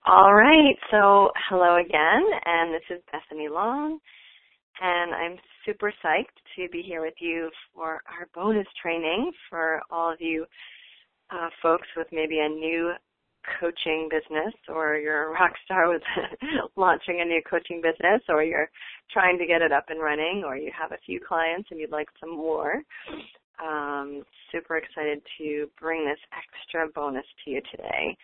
All right, so hello again, and this is Bethany Long, and I'm super psyched to be here with you for our bonus training for all of you folks with maybe a new coaching business, or you're a rock star with launching a new coaching business, or you're trying to get it up and running, or you have a few clients and you'd like some more. Super excited to bring this extra bonus to you today.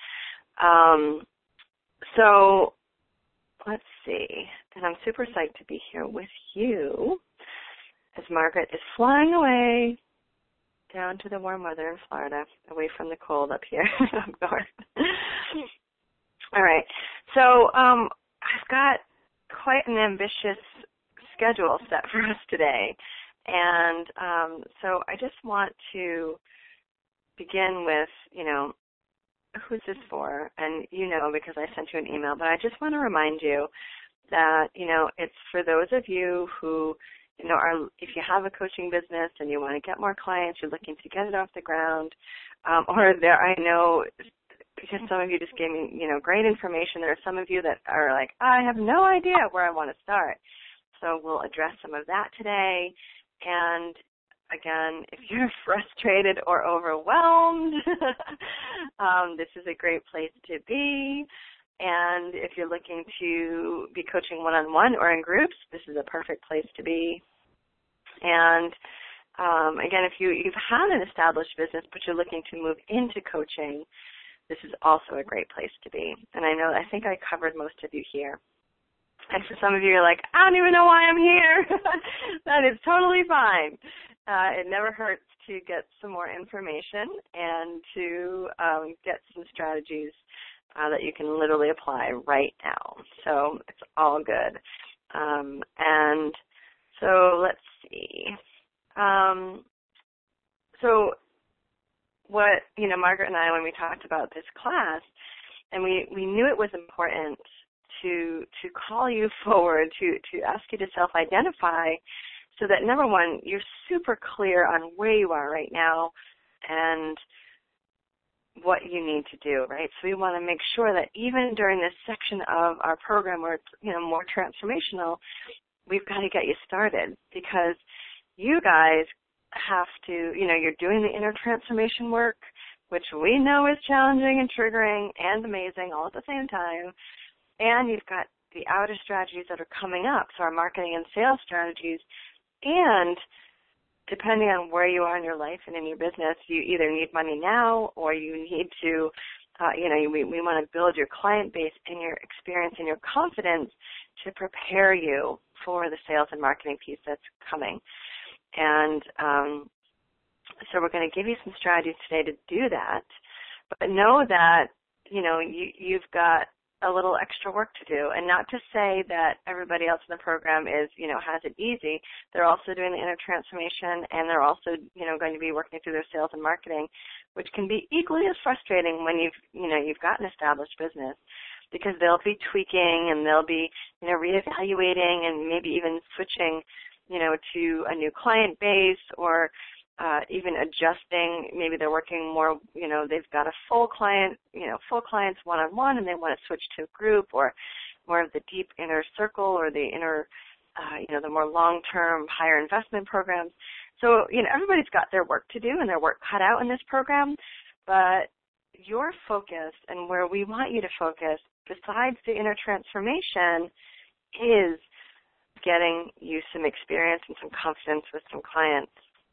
So let's see, and I'm super psyched to be here with you as Margaret is flying away down to the warm weather in Florida, away from the cold up here up north. All right, so I've got quite an ambitious schedule set for us today, and so I just want to begin with, who's this for? And because I sent you an email, but I just want to remind you that, it's for those of you who, if you have a coaching business and you want to get more clients, you're looking to get it off the ground, I know, because some of you just gave me, great information, there are some of you that are like, I have no idea where I want to start. So we'll address some of that today. And again, if you're frustrated or overwhelmed, this is a great place to be. And if you're looking to be coaching one-on-one or in groups, this is a perfect place to be. And again, if you've had an established business but you're looking to move into coaching, this is also a great place to be. And I think I covered most of you here. And for some of you, you're like, I don't even know why I'm here. That is totally fine. It never hurts to get some more information and to get some strategies that you can literally apply right now. So it's all good. And so let's see. So what, Margaret and I, when we talked about this class, and we knew it was important to call you forward, to ask you to self-identify, so that, number one, you're super clear on where you are right now and what you need to do, right? So we want to make sure that even during this section of our program where it's, more transformational, we've got to get you started, because you guys have to, you're doing the inner transformation work, which we know is challenging and triggering and amazing all at the same time, and you've got the outer strategies that are coming up, so our marketing and sales strategies. And depending on where you are in your life and in your business, you either need money now or you need to, we want to build your client base and your experience and your confidence to prepare you for the sales and marketing piece that's coming. And so we're going to give you some strategies today to do that. But know that, you've got a little extra work to do, and not to say that everybody else in the program is, has it easy. They're also doing the inner transformation, and they're also, going to be working through their sales and marketing, which can be equally as frustrating when you've got an established business, because they'll be tweaking and they'll be, reevaluating and maybe even switching, to a new client base, or even adjusting. Maybe they're working more, they've got a full clients one-on-one, and they want to switch to a group, or more of the deep inner circle, or the inner, the more long-term higher investment programs. So, everybody's got their work to do and their work cut out in this program, but your focus and where we want you to focus, besides the inner transformation, is getting you some experience and some confidence with some clients,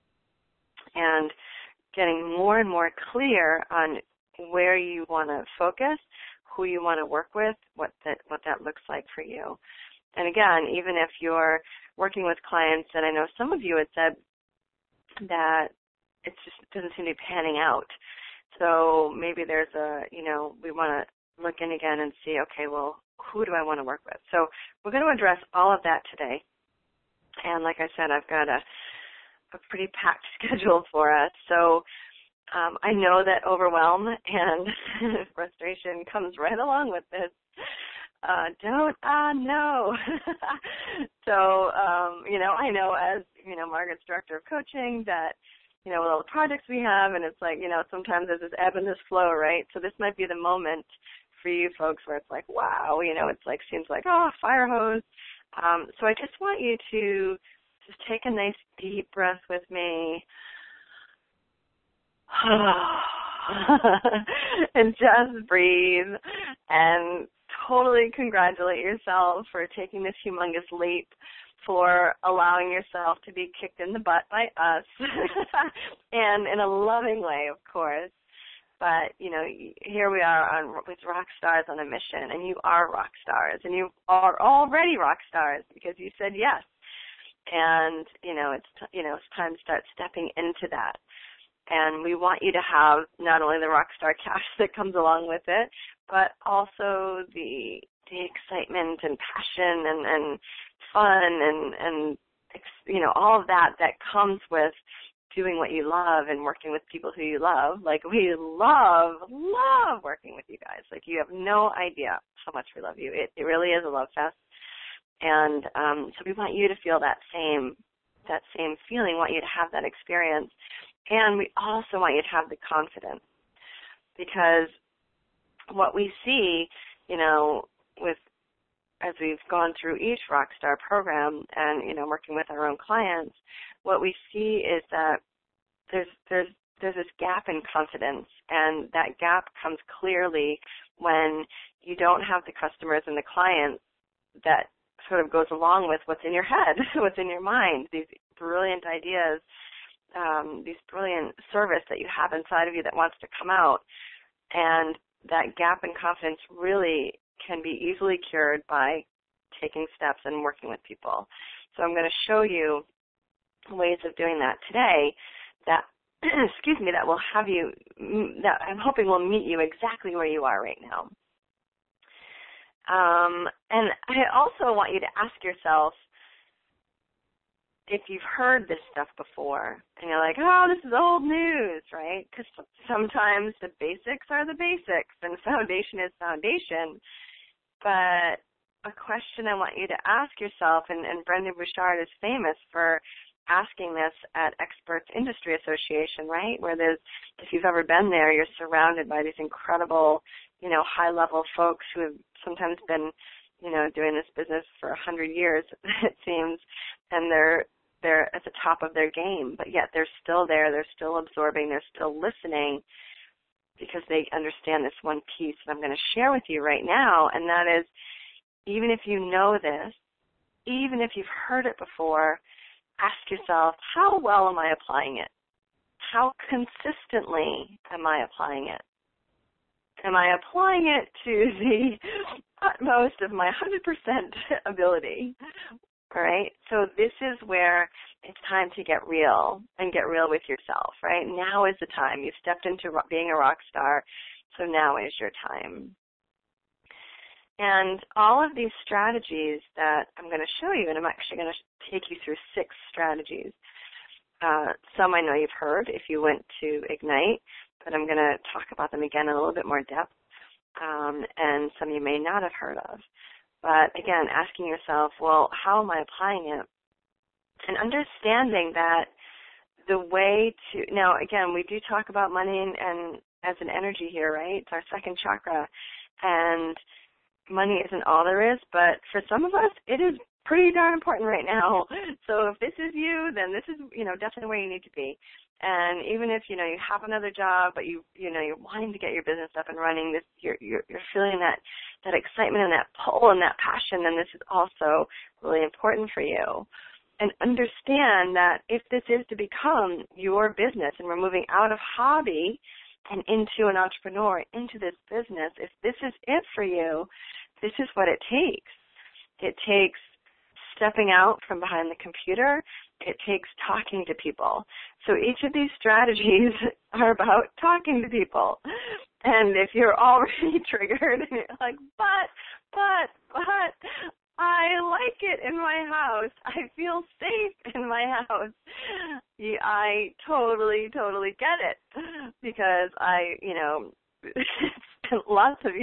and getting more and more clear on where you want to focus, who you want to work with, what that looks like for you. And again, even if you're working with clients, and I know some of you had said that it just doesn't seem to be panning out. So maybe there's we want to look in again and see, okay, well, who do I want to work with? So we're going to address all of that today. And like I said, I've got a pretty packed schedule for us. So I know that overwhelm and frustration comes right along with this. Don't I know? So, I know as, Margaret's director of coaching that, with all the projects we have, and it's like, sometimes there's this ebb and this flow, right? So this might be the moment for you folks where it's like, wow, it's like, seems like, oh, fire hose. So I just want you to just take a nice deep breath with me. And just breathe and totally congratulate yourself for taking this humongous leap, for allowing yourself to be kicked in the butt by us, and in a loving way, of course. But, here we are with rock stars on a mission, and you are rock stars, and you are already rock stars because you said yes. And, it's time to start stepping into that. And we want you to have not only the rock star cash that comes along with it, but also the excitement and passion and fun and all of that comes with doing what you love and working with people who you love. Like, we love working with you guys. Like, you have no idea how much we love you. It really is a love fest. And so we want you to feel that same feeling, want you to have that experience. And we also want you to have the confidence, because what we see, as we've gone through each Rockstar program and, working with our own clients, what we see is that there's this gap in confidence, and that gap comes clearly when you don't have the customers and the clients that sort of goes along with what's in your head, what's in your mind, these brilliant ideas, these brilliant service that you have inside of you that wants to come out. And that gap in confidence really can be easily cured by taking steps and working with people. So I'm going to show you ways of doing that today that, that will have you, that I'm hoping will meet you exactly where you are right now. And I also want you to ask yourself, if you've heard this stuff before and you're like, oh, this is old news, right? Because sometimes the basics are the basics and foundation is foundation. But a question I want you to ask yourself, and Brendon Burchard is famous for asking this at Experts Industry Association, right? Where if you've ever been there, you're surrounded by these incredible, high-level folks who have sometimes been, doing this business for 100 years, it seems, and they're at the top of their game, but yet they're still there, they're still absorbing, they're still listening, because they understand this one piece that I'm going to share with you right now, and that is, even if you know this, even if you've heard it before, ask yourself, how well am I applying it? How consistently am I applying it? Am I applying it to the utmost of my 100% ability? All right, so this is where it's time to get real and get real with yourself, right? Now is the time. You've stepped into being a rock star, so now is your time. And all of these strategies that I'm going to show you, and I'm actually going to take you through 6 strategies. Some I know you've heard if you went to Ignite, but I'm going to talk about them again in a little bit more depth, and some you may not have heard of. But again, asking yourself, well, how am I applying it? And understanding that the way to, now again, we do talk about money and as an energy here, right? It's our second chakra. And money isn't all there is, but for some of us, it is pretty darn important right now. So if this is you, then this is, definitely where you need to be. And even if, you have another job, but you're wanting to get your business up and running, you're feeling that excitement and that pull and that passion, then this is also really important for you. And understand that if this is to become your business, and we're moving out of hobby and into an entrepreneur, into this business, if this is it for you, this is what it takes. It takes stepping out from behind the computer. It takes talking to people. So each of these strategies are about talking to people. And if you're already triggered and you're like, but, I like it in my house. I feel safe in my house. I totally get it, because I, spent lots of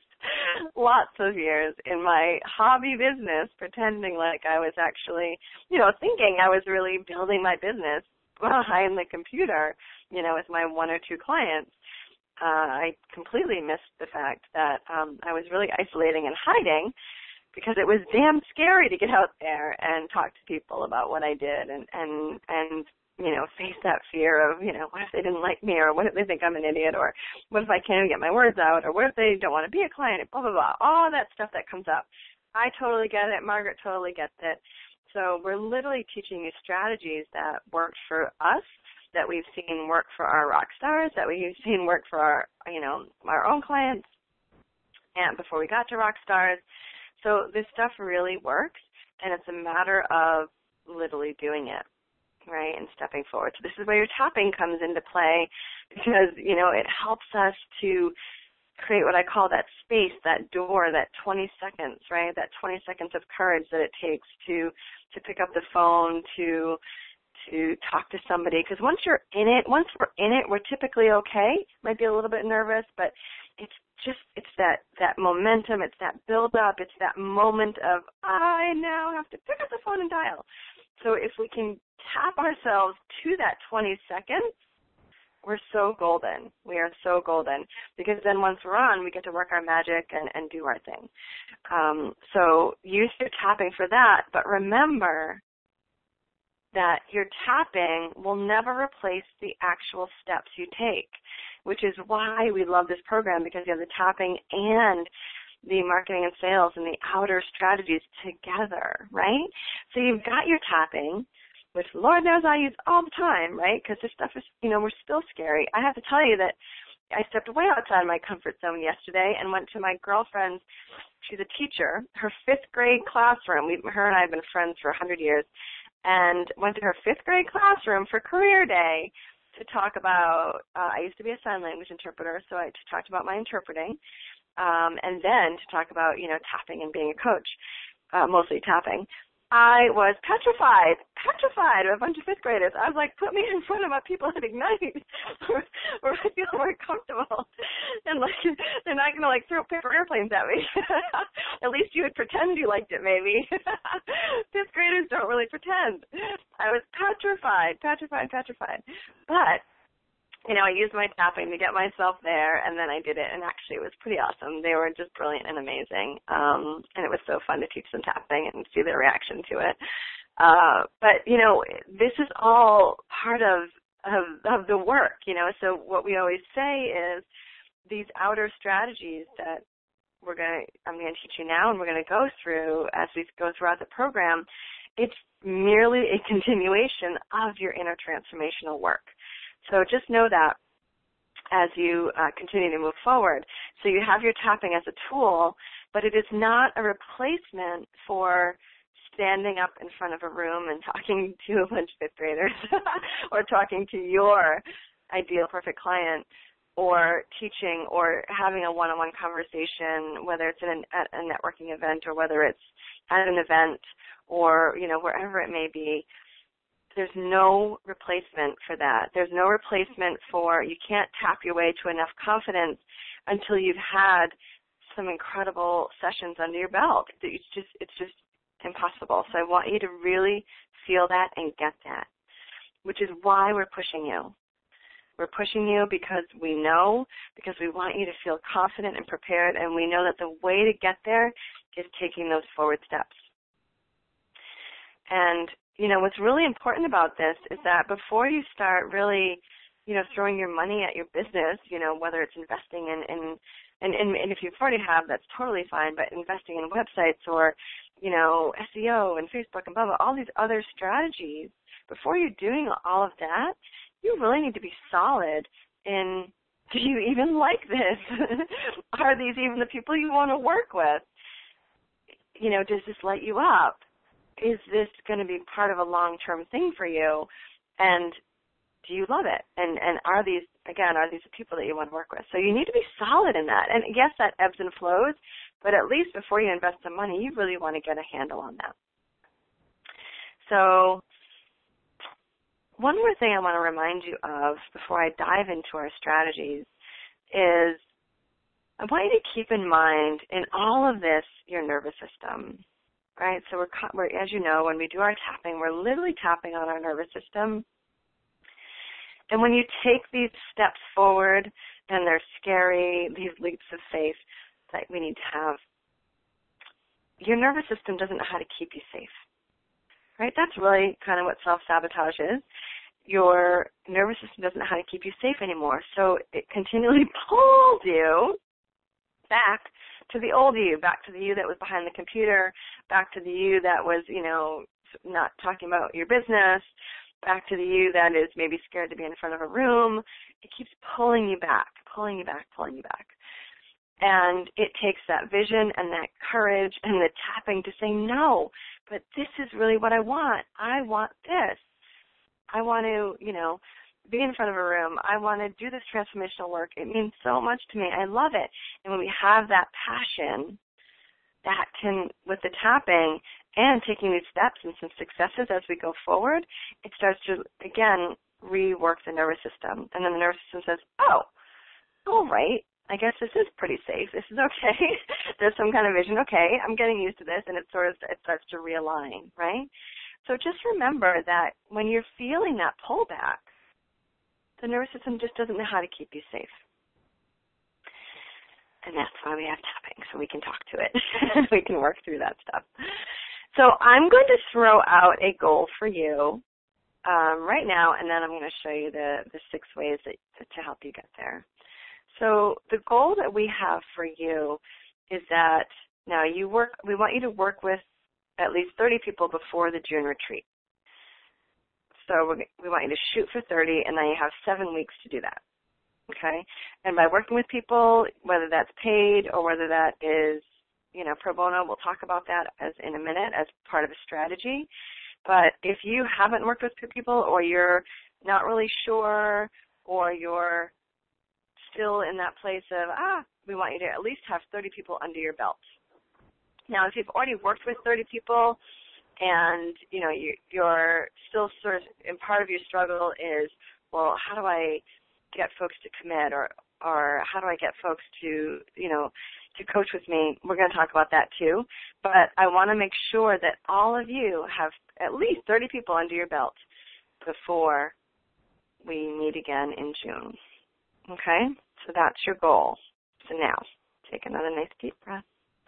years in my hobby business pretending like I was actually, thinking I was really building my business behind the computer, with my 1 or 2 clients. I completely missed the fact that I was really isolating and hiding because it was damn scary to get out there and talk to people about what I did and face that fear of, what if they didn't like me, or what if they think I'm an idiot, or what if I can't even get my words out, or what if they don't want to be a client, blah, blah, blah, all that stuff that comes up. I totally get it. Margaret totally gets it. So we're literally teaching you strategies that worked for us, that we've seen work for our rock stars, that we've seen work for our, our own clients, and before we got to rock stars. So this stuff really works, and it's a matter of literally doing it, right, and stepping forward. So this is where your tapping comes into play, because, it helps us to create what I call that space, that door, that 20 seconds, right, that 20 seconds of courage that it takes to pick up the phone, to talk to somebody. Because once we're in it, we're typically okay. Might be a little bit nervous, but it's that momentum, it's that build up, it's that moment of, I now have to pick up the phone and dial. So if we can tap ourselves to that 20 seconds, we're so golden. We are so golden, because then once we're on, we get to work our magic and do our thing. So use your tapping for that, but remember that your tapping will never replace the actual steps you take, which is why we love this program, because you have the tapping and the marketing and sales and the outer strategies together, right? So you've got your tapping, which Lord knows I use all the time, right? Because this stuff is, we're still scary. I have to tell you that I stepped way outside my comfort zone yesterday and went to my girlfriend's, she's a teacher, her 5th grade classroom. Her and I have been friends for 100 years, and went to her 5th grade classroom for career day to talk about, I used to be a sign language interpreter, so I talked about my interpreting, and then to talk about, tapping and being a coach, mostly tapping. I was petrified of a bunch of 5th graders. I was like, put me in front of my people at Ignite where I feel more comfortable. And they're not going to throw paper airplanes at me. At least you would pretend you liked it, maybe. 5th graders don't really pretend. I was petrified. But I used my tapping to get myself there, and then I did it, and actually it was pretty awesome. They were just brilliant and amazing, and it was so fun to teach them tapping and see their reaction to it. But, this is all part of the work, So what we always say is these outer strategies that I'm going to teach you now and we're going to go through as we go throughout the program, it's merely a continuation of your inner transformational work. So just know that as you continue to move forward. So you have your tapping as a tool, but it is not a replacement for standing up in front of a room and talking to a bunch of 5th graders or talking to your ideal perfect client, or teaching or having a one-on-one conversation, whether it's at a networking event or whether it's at an event or, wherever it may be. There's no replacement for that. There's no replacement for, you can't tap your way to enough confidence until you've had some incredible sessions under your belt. It's just impossible. So I want you to really feel that and get that, which is why we're pushing you. We're pushing you because we want you to feel confident and prepared, and we know that the way to get there is taking those forward steps. And what's really important about this is that before you start really, throwing your money at your business, whether it's investing in if you already have, that's totally fine, but investing in websites or, SEO and Facebook and blah, blah, all these other strategies, before you're doing all of that, you really need to be solid in, do you even like this? Are these even the people you want to work with? Does this light you up? Is this going to be part of a long-term thing for you? And do you love it? And are these the people that you want to work with? So you need to be solid in that. And yes, that ebbs and flows, but at least before you invest the money, you really want to get a handle on that. So one more thing I want to remind you of before I dive into our strategies is I want you to keep in mind in all of this your nervous system. Right, so we're, as you know, when we do our tapping, we're literally tapping on our nervous system. And when you take these steps forward and they're scary, these leaps of faith that we need to have. Your nervous system doesn't know how to keep you safe, right? That's really kind of what self-sabotage is. Your nervous system doesn't know how to keep you safe anymore, so it continually pulls you back to the old you, back to the you that was behind the computer, back to the you that was, not talking about your business, back to the you that is maybe scared to be in front of a room. It keeps pulling you back, pulling you back, pulling you back. And it takes that vision and that courage and the tapping to say, no, but this is really what I want. I want this. I want to, be in front of a room. I want to do this transformational work. It means so much to me. I love it. And when we have that passion, that can, with the tapping and taking these steps and some successes as we go forward, it starts to, again, rework the nervous system. And then the nervous system says, oh, all right, I guess this is pretty safe. This is okay. There's some kind of vision. Okay, I'm getting used to this, and it starts to realign, right? So just remember that when you're feeling that pullback, the nervous system just doesn't know how to keep you safe. And that's why we have tapping, so we can talk to it. We can work through that stuff. So I'm going to throw out a goal for you right now, and then I'm going to show you the 6 ways to help you get there. So the goal that we have for you is that now we want you to work with at least 30 people before the June retreat. So we want you to shoot for 30, and then you have 7 weeks to do that, okay? And by working with people, whether that's paid or whether that is, pro bono, we'll talk about that in a minute as part of a strategy. But if you haven't worked with people or you're not really sure or you're still in that place of, we want you to at least have 30 people under your belt. Now, if you've already worked with 30 people and, you're still sort of, and part of your struggle is, well, how do I get folks to commit or how do I get folks to, to coach with me? We're going to talk about that too. But I want to make sure that all of you have at least 30 people under your belt before we meet again in June. Okay? So that's your goal. So now, take another nice deep breath.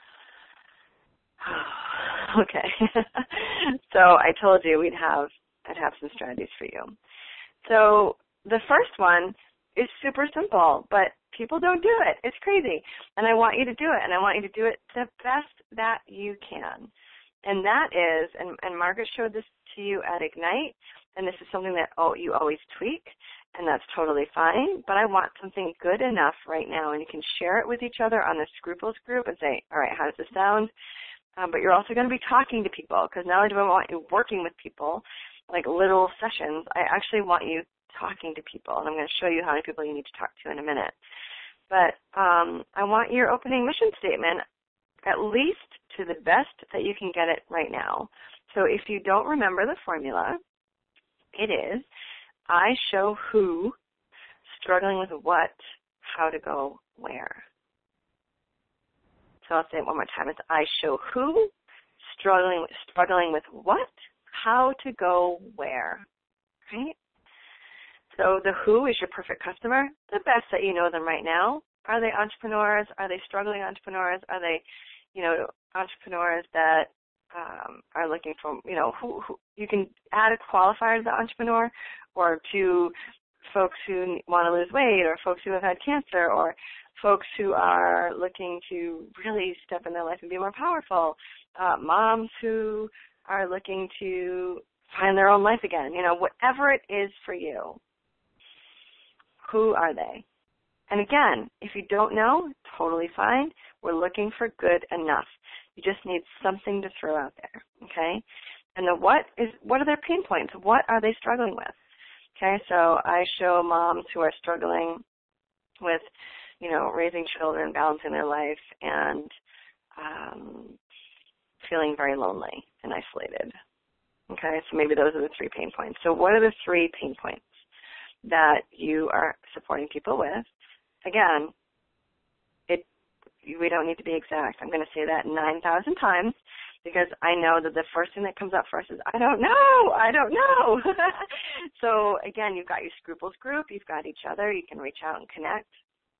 Okay. So I told you I'd have some strategies for you. So the first one is super simple, but people don't do it. It's crazy. And I want you to do it, and I want you to do it the best that you can. And that is, and Margaret showed this to you at Ignite, and this is something that you always tweak, and that's totally fine, but I want something good enough right now, and you can share it with each other on the Scruples group and say, all right, how does this sound? But you're also going to be talking to people, because not only do I want you working with people, like little sessions, I actually want you talking to people, and I'm going to show you how many people you need to talk to in a minute. But I want your opening mission statement at least to the best that you can get it right now. So if you don't remember the formula, it is, I show who, struggling with what, how to go where. So I'll say it one more time. It's I show who, struggling with what, how to go where. Right? So the who is your perfect customer, the best that you know them right now. Are they entrepreneurs? Are they struggling entrepreneurs? Are they, entrepreneurs that are looking for, who you can add a qualifier to the entrepreneur, or to folks who want to lose weight, or folks who have had cancer, or folks who are looking to really step in their life and be more powerful, moms who are looking to find their own life again, whatever it is for you. Who are they? And again, if you don't know, totally fine. We're looking for good enough. You just need something to throw out there, okay? And the what are their pain points? What are they struggling with? Okay, so I show moms who are struggling with, raising children, balancing their life, and feeling very lonely and isolated. Okay, so maybe those are the 3 pain points. So what are the 3 pain points that you are supporting people with? Again, we don't need to be exact. I'm going to say that 9,000 times because I know that the first thing that comes up first is, I don't know. So again, you've got your Scruples group, you've got each other, you can reach out and connect.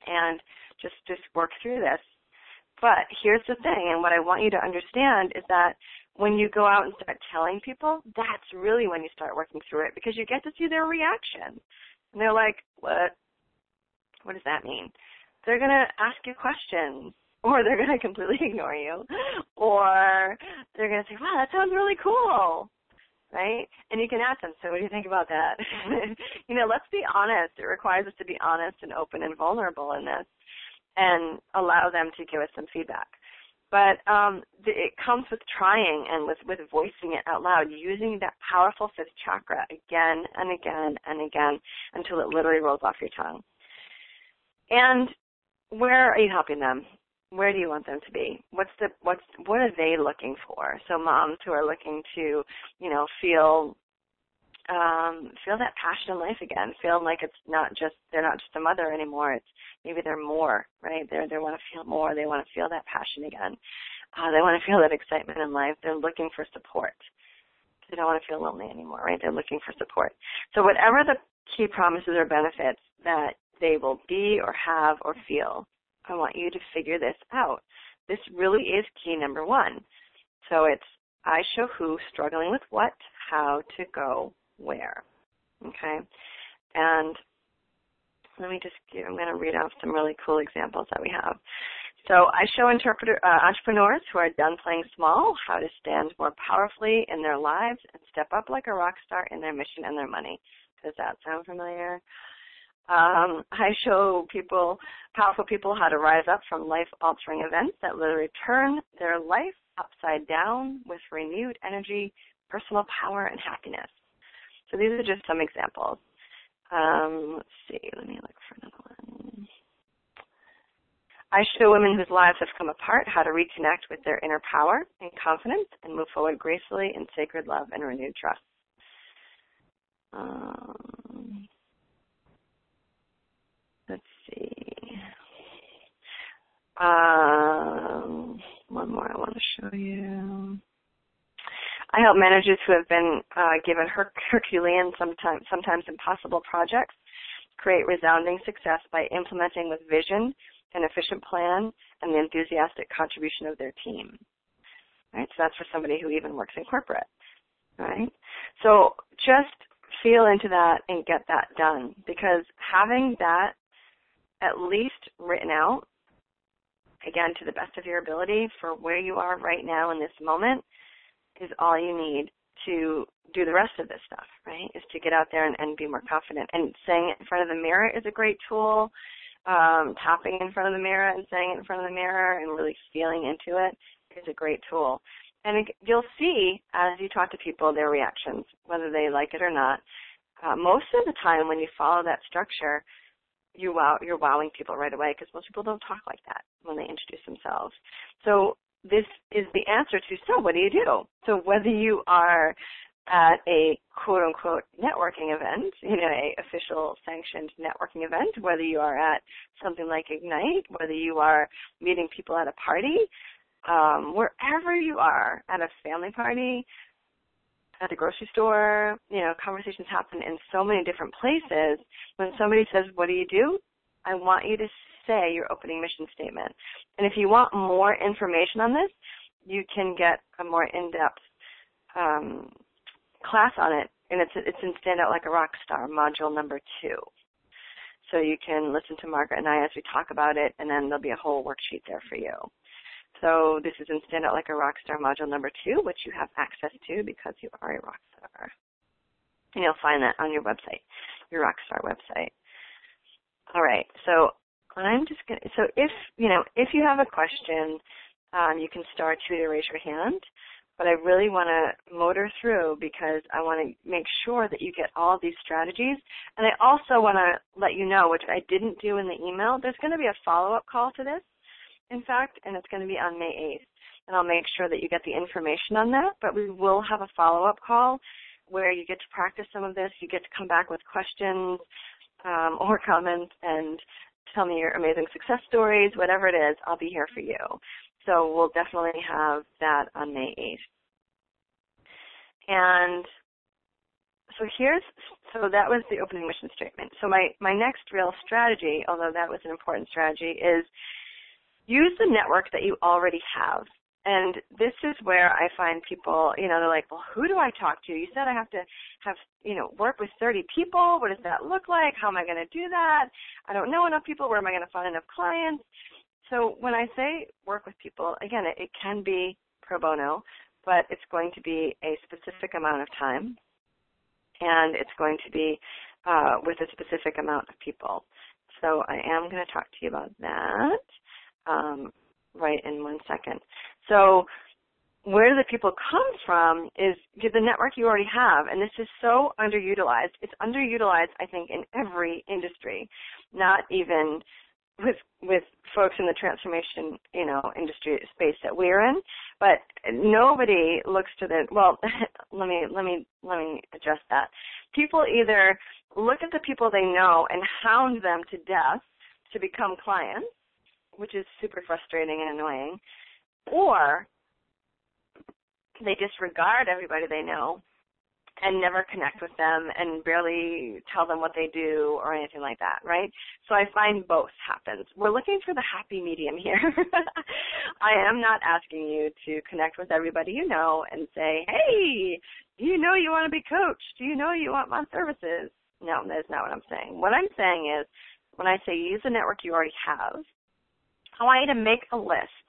and just work through this. But here's the thing, and what I want you to understand is that when you go out and start telling people, that's really when you start working through it, because you get to see their reaction. And they're like, what? What does that mean? They're going to ask you questions, or they're going to completely ignore you, or they're going to say, wow, that sounds really cool, right? And you can ask them, so what do you think about that? Let's be honest. It requires us to be honest and open and vulnerable in this and allow them to give us some feedback. But it comes with trying and with voicing it out loud, using that powerful fifth chakra again and again and again until it literally rolls off your tongue. And where are you helping them? Where do you want them to be? What are they looking for? So moms who are looking to, feel that passion in life again, feel like they're not just a mother anymore. It's maybe they're more, right? They want to feel more. They want to feel that passion again. They want to feel that excitement in life. They're looking for support. They don't want to feel lonely anymore, right? They're looking for support. So whatever the key promises or benefits that they will be or have or feel, I want you to figure this out. This really is key number one. So it's I show who, struggling with what, how to go where. Okay? And let me I'm going to read off some really cool examples that we have. So I show entrepreneurs who are done playing small how to stand more powerfully in their lives and step up like a rock star in their mission and their money. Does that sound familiar? I show powerful people how to rise up from life-altering events that literally turn their life upside down with renewed energy, personal power, and happiness. So these are just some examples. Let's see. Let me look for another one. I show women whose lives have come apart how to reconnect with their inner power and confidence and move forward gracefully in sacred love and renewed trust. Let's see. One more I want to show you. I help managers who have been given Herculean, sometimes impossible projects create resounding success by implementing with vision an efficient plan and the enthusiastic contribution of their team. Right? So that's for somebody who even works in corporate. Right? So just feel into that and get that done, because having that at least written out, again, to the best of your ability for where you are right now in this moment, is all you need to do the rest of this stuff, right, is to get out there and be more confident. And saying it in front of the mirror is a great tool. Tapping in front of the mirror and saying it in front of the mirror and really feeling into it is a great tool. And you'll see, as you talk to people, their reactions, whether they like it or not. Most of the time when you follow that structure, you're wowing people right away, because most people don't talk like that when they introduce themselves. So this is the answer to, so what do you do? So whether you are at a quote-unquote networking event, a official sanctioned networking event, whether you are at something like Ignite, whether you are meeting people at a party, wherever you are, at a family party, at the grocery store, conversations happen in so many different places. When somebody says, what do you do? I want you to say your opening mission statement. And if you want more information on this, you can get a more in-depth class on it, and it's in Stand Out Like a Rock Star, module number 2. So you can listen to Margaret and I as we talk about it, and then there'll be a whole worksheet there for you. So this is in Stand Out Like a Rock Star, module number 2, which you have access to because you are a rock star. And you'll find that on your website, your Rockstar website. All right, so I'm just going to, so if you have a question, you can star 2 to raise your hand. But I really want to motor through, because I want to make sure that you get all of these strategies. And I also want to let you know, which I didn't do in the email, there's going to be a follow-up call to this, in fact, and it's going to be on May 8th. And I'll make sure that you get the information on that. But we will have a follow-up call where you get to practice some of this. You get to come back with questions or comments and tell me your amazing success stories, whatever it is, I'll be here for you. So we'll definitely have that on May 8th. And so that was the opening mission statement. So my next real strategy, although that was an important strategy, is use the network that you already have. And this is where I find people, they're like, well, who do I talk to? You said I have to have, work with 30 people. What does that look like? How am I going to do that? I don't know enough people. Where am I going to find enough clients? So when I say work with people, again, it can be pro bono, but it's going to be a specific amount of time, and it's going to be with a specific amount of people. So I am going to talk to you about that right in 1 second. So where do the people come from is the network you already have, and this is so underutilized. It's underutilized, I think, in every industry, not even with folks in the transformation, industry space that we're in, but nobody looks to let me address that. People either look at the people they know and hound them to death to become clients, which is super frustrating and annoying, or they disregard everybody they know and never connect with them and barely tell them what they do or anything like that, right? So I find both happens. We're looking for the happy medium here. I am not asking you to connect with everybody you know and say, hey, do you know you want to be coached? Do you know you want my services? No, that's not what I'm saying. What I'm saying is when I say use the network you already have, I want you to make a list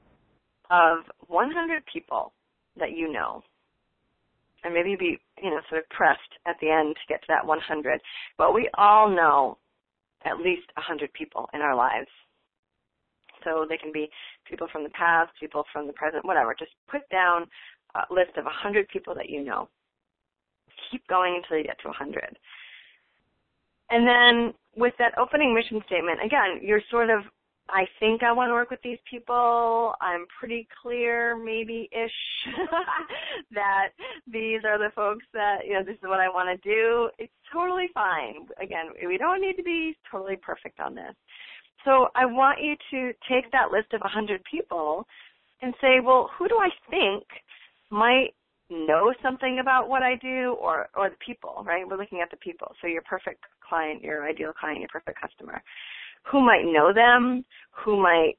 of 100 people that you know. And maybe be, sort of pressed at the end to get to that 100. But we all know at least 100 people in our lives. So they can be people from the past, people from the present, whatever. Just put down a list of 100 people that you know. Keep going until you get to 100. And then with that opening mission statement, again, you're sort of, I think I want to work with these people. I'm pretty clear, maybe-ish, that these are the folks that, this is what I want to do. It's totally fine. Again, we don't need to be totally perfect on this. So I want you to take that list of 100 people and say, well, who do I think might know something about what I do or the people, right? We're looking at the people. So your perfect client, your ideal client, your perfect customer. Who might know them, who might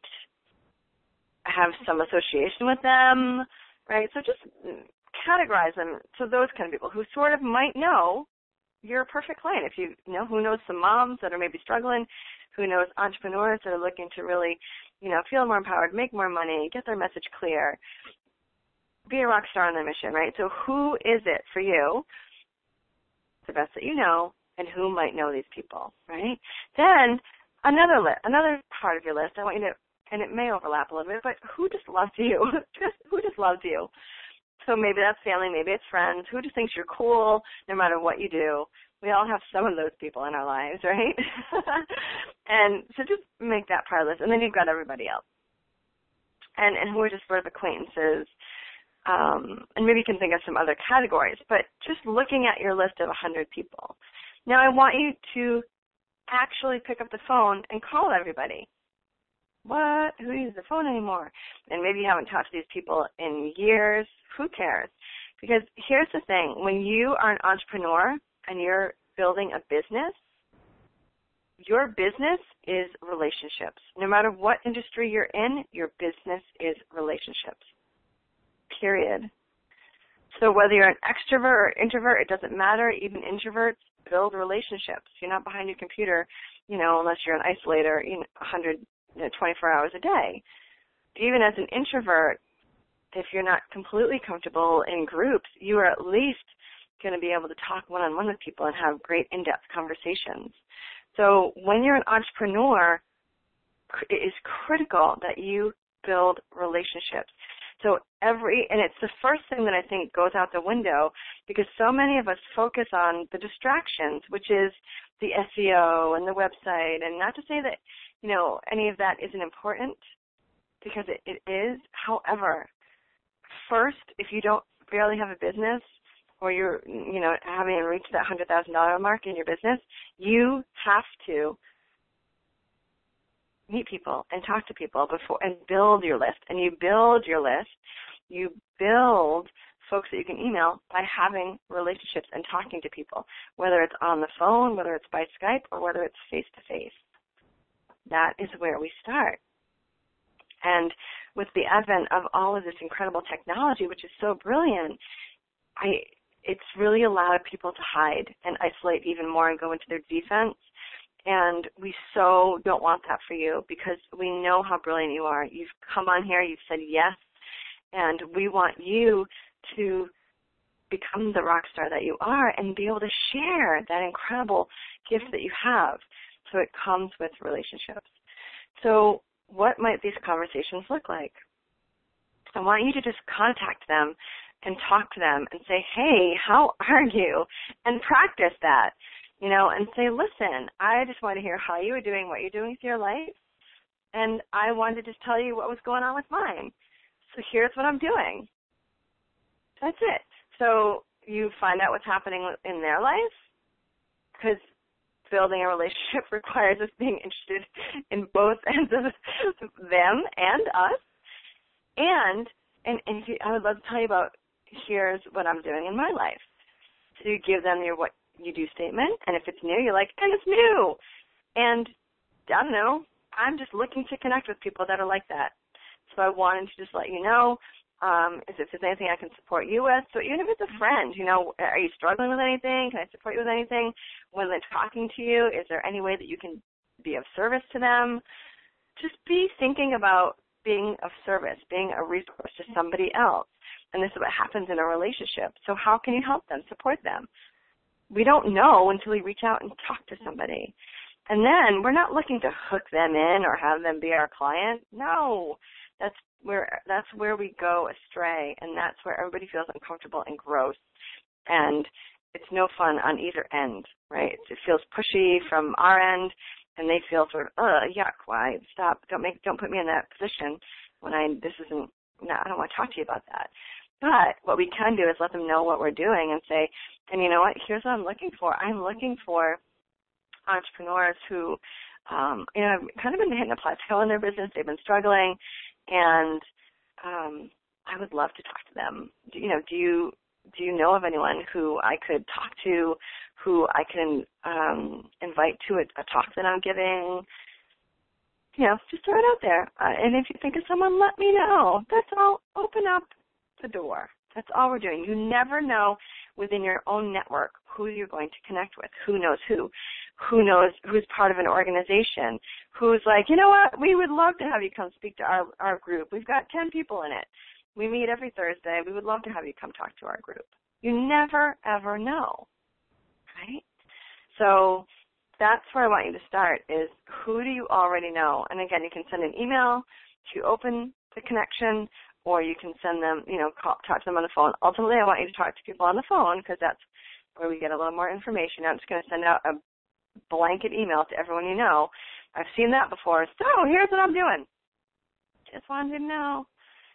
have some association with them, right? So just categorize them to those kind of people who sort of might know you're a perfect client. If you know, who knows some moms that are maybe struggling, who knows entrepreneurs that are looking to really, feel more empowered, make more money, get their message clear, be a rock star on their mission, right? So who is it for you, the best that you know, and who might know these people, right? Then another part of your list, I want you to, and it may overlap a little bit, but who just loves you? Who just loves you? So maybe that's family, maybe it's friends. Who just thinks you're cool no matter what you do? We all have some of those people in our lives, right? And so just make that part of the list. And then you've got everybody else. And who are just sort of acquaintances. And maybe you can think of some other categories. But just looking at your list of 100 people. Now I want you to actually pick up the phone and call everybody. What? Who uses the phone anymore? And maybe you haven't talked to these people in years. Who cares? Because here's the thing. When you are an entrepreneur and you're building a business, your business is relationships. No matter what industry you're in, your business is relationships. Period. So whether you're an extrovert or introvert, it doesn't matter. Even introverts build relationships. You're not behind your computer, unless you're an isolator, 24 hours a day. Even as an introvert, if you're not completely comfortable in groups, you are at least going to be able to talk one-on-one with people and have great in-depth conversations. So when you're an entrepreneur, it is critical that you build relationships. So and it's the first thing that I think goes out the window because so many of us focus on the distractions, which is the SEO and the website, and not to say that, any of that isn't important because it is. However, first, if you don't barely have a business or you're, haven't even reached that $100,000 mark in your business, you have to meet people and talk to people before and build your list. And you build your list, you build folks that you can email by having relationships and talking to people, whether it's on the phone, whether it's by Skype, or whether it's face-to-face. That is where we start. And with the advent of all of this incredible technology, which is so brilliant, it's really allowed people to hide and isolate even more and go into their defense. And we so don't want that for you, because we know how brilliant you are. You've come on here, you've said yes, and we want you to become the rock star that you are and be able to share that incredible gift that you have. So it comes with relationships. So what might these conversations look like? I want you to just contact them and talk to them and say, hey, how are you? And practice that, and say, listen, I just want to hear how you are doing, what you're doing with your life, and I wanted to just tell you what was going on with mine. So here's what I'm doing. That's it. So you find out what's happening in their life, because building a relationship requires us being interested in both ends of them and us. And I would love to tell you about, here's what I'm doing in my life. So you give them your what you do statement, and if it's new, you're like, and it's new. And I don't know, I'm just looking to connect with people that are like that. So I wanted to just let you know if there's anything I can support you with. So even if it's a friend, are you struggling with anything? Can I support you with anything? When they're talking to you, is there any way that you can be of service to them? Just be thinking about being of service, being a resource to somebody else. And this is what happens in a relationship. So how can you help them, support them? We don't know until we reach out and talk to somebody. And then we're not looking to hook them in or have them be our client. No, that's where we go astray, and that's where everybody feels uncomfortable and gross. And it's no fun on either end, right? It feels pushy from our end, and they feel sort of, yuck, why? Stop, don't put me in that position when I don't want to talk to you about that. But what we can do is let them know what we're doing and say, and you know what, here's what I'm looking for. I'm looking for entrepreneurs who, have kind of been hitting a plateau in their business. They've been struggling, and I would love to talk to them. Do you know of anyone who I could talk to, who I can invite to a talk that I'm giving? Just throw it out there. And if you think of someone, let me know. That's all. Open up the door. That's all we're doing. You never know within your own network who you're going to connect with, who knows who's part of an organization, who's like, you know what, we would love to have you come speak to our group. We've got 10 people in it. We meet every Thursday. We would love to have you come talk to our group. You never, ever know, right? So that's where I want you to start is who do you already know? And again, you can send an email to open the connection, or you can send them, talk to them on the phone. Ultimately, I want you to talk to people on the phone because that's where we get a little more information. I'm just going to send out a blanket email to everyone you know. I've seen that before. So here's what I'm doing. Just wanted to know.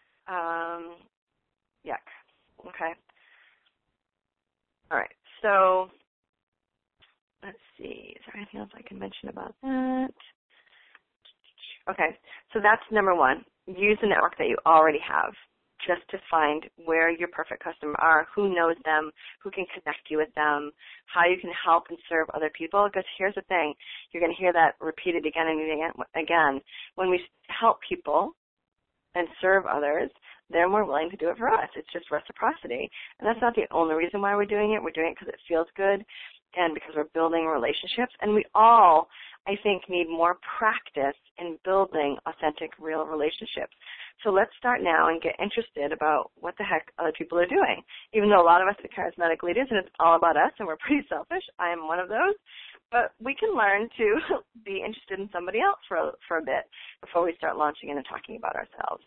Yuck. Okay. All right. So let's see. Is there anything else I can mention about that? Okay. So that's number one. Use the network that you already have just to find where your perfect customer are, who knows them, who can connect you with them, how you can help and serve other people. Because here's the thing. You're going to hear that repeated again and again. When we help people and serve others, they're more willing to do it for us. It's just reciprocity. And that's not the only reason why we're doing it. We're doing it because it feels good and because we're building relationships. And we all, I think, need more practice in building authentic, real relationships. So let's start now and get interested about what the heck other people are doing. Even though a lot of us are charismatic leaders and it's all about us and we're pretty selfish, I am one of those. But we can learn to be interested in somebody else for a bit before we start launching in and talking about ourselves.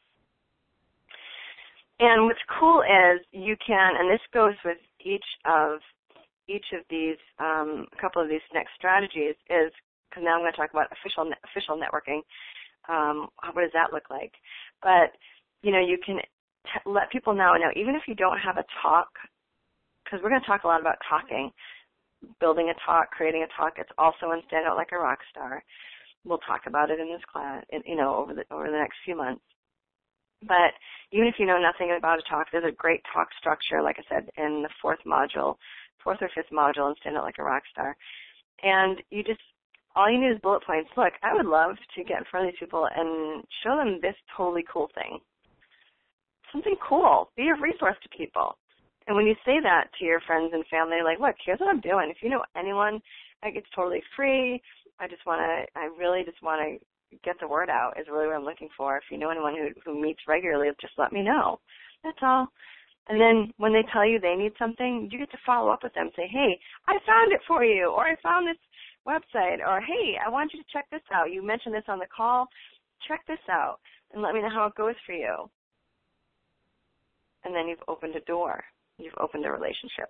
And what's cool is you can, and this goes with each of these, a couple of these next strategies is, because now I'm going to talk about official networking. What does that look like? But, you can let people know, even if you don't have a talk, because we're going to talk a lot about talking, building a talk, creating a talk. It's also in Stand Out Like a Rock Star. We'll talk about it in this class, over the next few months. But even if you know nothing about a talk, there's a great talk structure, like I said, in the fourth or fifth module in Stand Out Like a Rock Star. And all you need is bullet points. Look, I would love to get in front of these people and show them this totally cool thing. Something cool. Be a resource to people. And when you say that to your friends and family, like, look, here's what I'm doing. If you know anyone, like, it's totally free. I really just want to get the word out is really what I'm looking for. If you know anyone who meets regularly, just let me know. That's all. And then when they tell you they need something, you get to follow up with them. Say, hey, I found it for you, or I found this website, or hey, I want you to check this out. You mentioned this on the call. Check this out and let me know how it goes for you. And then you've opened a door. You've opened a relationship.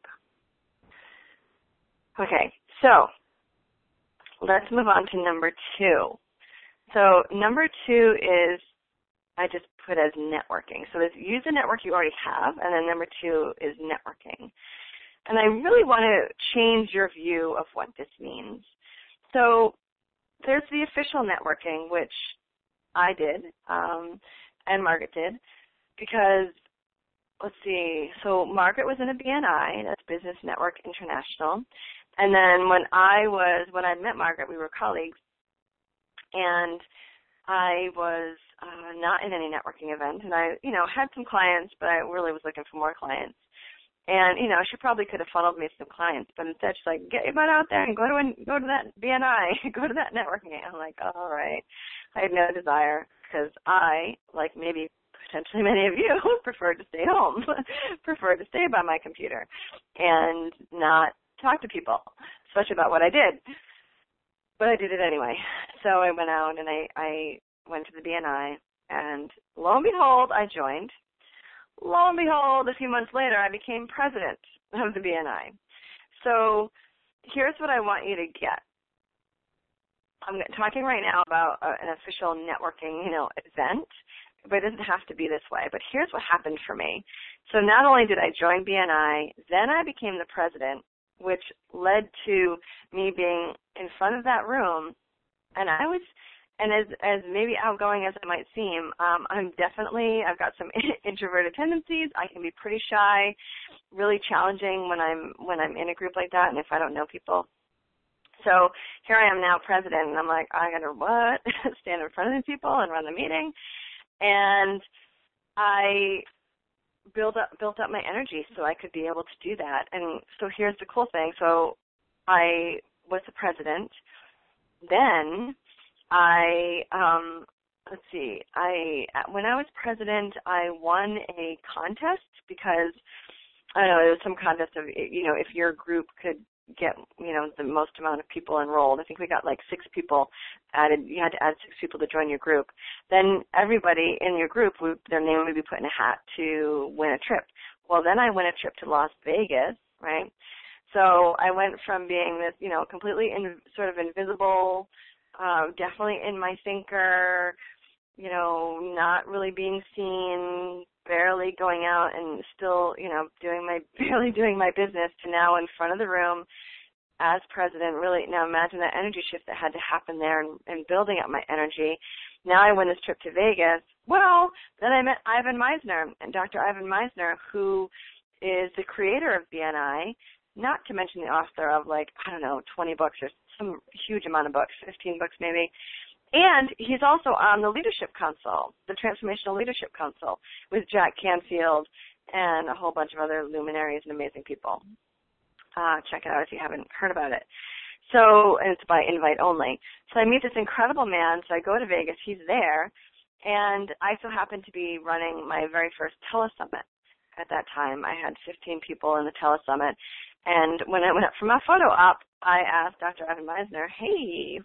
Okay, so let's move on to number 2. So number 2 is, I just put as networking. So there's use the network you already have, and then number 2 is networking. And I really want to change your view of what this means. So there's the official networking, which I did, and Margaret did, because, let's see, so Margaret was in a BNI, that's Business Network International, and then when I met Margaret, we were colleagues, and I was not in any networking event, and I, had some clients, but I really was looking for more clients. And, she probably could have funneled me some clients, but instead she's like, get your butt out there and go to that BNI, go to that networking. I'm like, all right. I had no desire because I, like maybe potentially many of you, prefer to stay home, prefer to stay by my computer and not talk to people, especially about what I did. But I did it anyway. So I went out and I went to the BNI, and lo and behold, I joined. Lo and behold, a few months later, I became president of the BNI. So here's what I want you to get. I'm talking right now about an official networking, event, but it doesn't have to be this way. But here's what happened for me. So not only did I join BNI, then I became the president, which led to me being in front of that room, and as maybe outgoing as it might seem, I've got some introverted tendencies. I can be pretty shy, really challenging when I'm in a group like that, and if I don't know people. So here I am now president, and I'm like, I gotta stand in front of these people and run the meeting, and I built up my energy so I could be able to do that. And so here's the cool thing. So I was the president. Then when I was president, I won a contest because, I don't know, it was some contest of, if your group could get, the most amount of people enrolled. I think we got like 6 people added. You had to add 6 people to join your group. Then everybody in your group, their name would be put in a hat to win a trip. Well, then I won a trip to Las Vegas, right? So I went from being this, completely sort of invisible, definitely in my thinker, not really being seen, barely going out and still, barely doing my business, to now in front of the room as president. Really, now imagine that energy shift that had to happen there and building up my energy. Now I win this trip to Vegas. Well, then I met Ivan Misner, and Dr. Ivan Misner, who is the creator of BNI, not to mention the author of 20 books or some huge amount of books, 15 books maybe. And he's also on the Leadership Council, the Transformational Leadership Council, with Jack Canfield and a whole bunch of other luminaries and amazing people. Check it out if you haven't heard about it. So, and it's by invite only. So I meet this incredible man, so I go to Vegas, he's there, and I so happen to be running my very first telesummit at that time. I had 15 people in the telesummit, and when I went up for my photo op, I asked Dr. Ivan Misner, hey,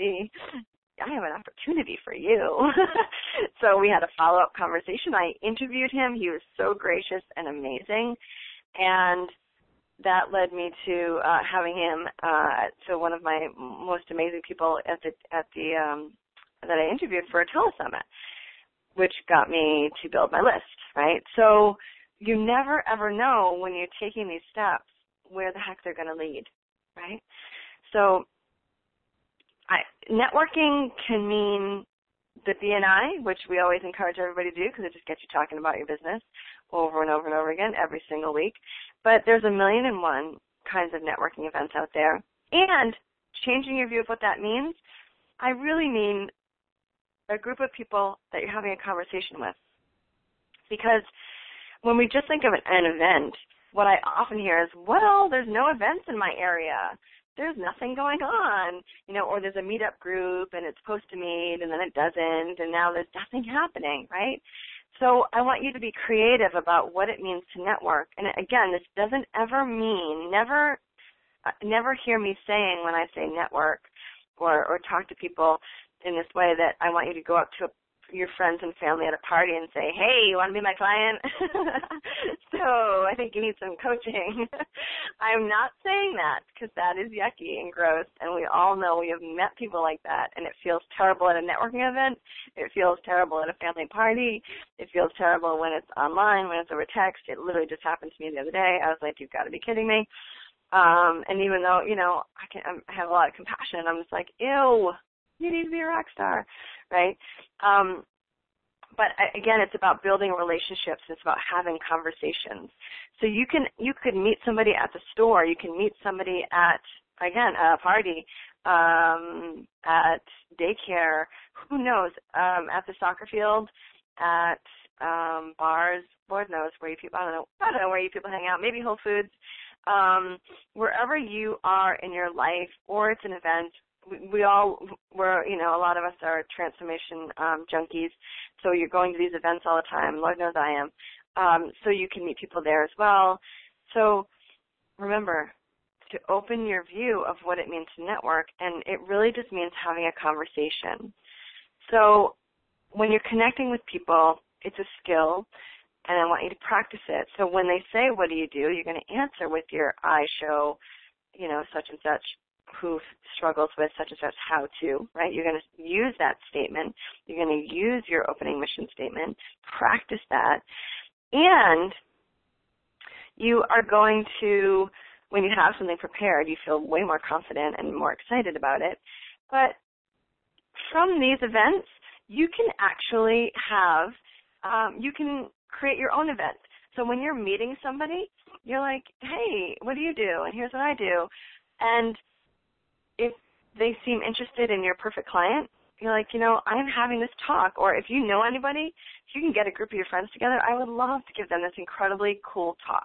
I have an opportunity for you. So we had a follow-up conversation. I interviewed him. He was so gracious and amazing, and that led me to having him. So one of my most amazing people that I interviewed for a telesummit, which got me to build my list. Right. So you never ever know when you're taking these steps where the heck they're going to lead. Right. So networking can mean the BNI, which we always encourage everybody to do because it just gets you talking about your business over and over and over again every single week. But there's 1,000,001 kinds of networking events out there. And changing your view of what that means, I really mean a group of people that you're having a conversation with. Because when we just think of an event, what I often hear is, well, there's no events in my area. There's nothing going on, or there's a meetup group and it's supposed to meet and then it doesn't, and now there's nothing happening, right? So I want you to be creative about what it means to network. And again, this doesn't ever mean, never hear me saying when I say network or talk to people in this way that I want you to go up to your friends and family at a party and say, hey, you want to be my client? So I think you need some coaching. I'm not saying that because that is yucky and gross, and we all know we have met people like that, and it feels terrible at a networking event. It feels terrible at a family party. It feels terrible when it's online, when it's over text. It literally just happened to me the other day. I was like, you've got to be kidding me. And even though, I have a lot of compassion, I'm just like, ew, you need to be a rock star, right? But again, it's about building relationships. It's about having conversations. So you could meet somebody at the store. You can meet somebody at, again, a party, at daycare, who knows, at the soccer field, at bars, Lord knows where you people, I don't know where you people hang out, maybe Whole Foods, wherever you are in your life, or it's an event. We're a lot of us are transformation junkies, so you're going to these events all the time. Lord knows I am. So you can meet people there as well. So remember to open your view of what it means to network, and it really just means having a conversation. So when you're connecting with people, it's a skill, and I want you to practice it. So when they say, what do, you're going to answer with your I show, such and such, who struggles with such and such how to, right? You're going to use that statement. You're going to use your opening mission statement, practice that, and you are going to, when you have something prepared, you feel way more confident and more excited about it. But from these events, you can actually have, you can create your own event. So when you're meeting somebody, you're like, hey, what do you do? And here's what I do. And if they seem interested in your perfect client, you're like, I'm having this talk. Or if you know anybody, if you can get a group of your friends together, I would love to give them this incredibly cool talk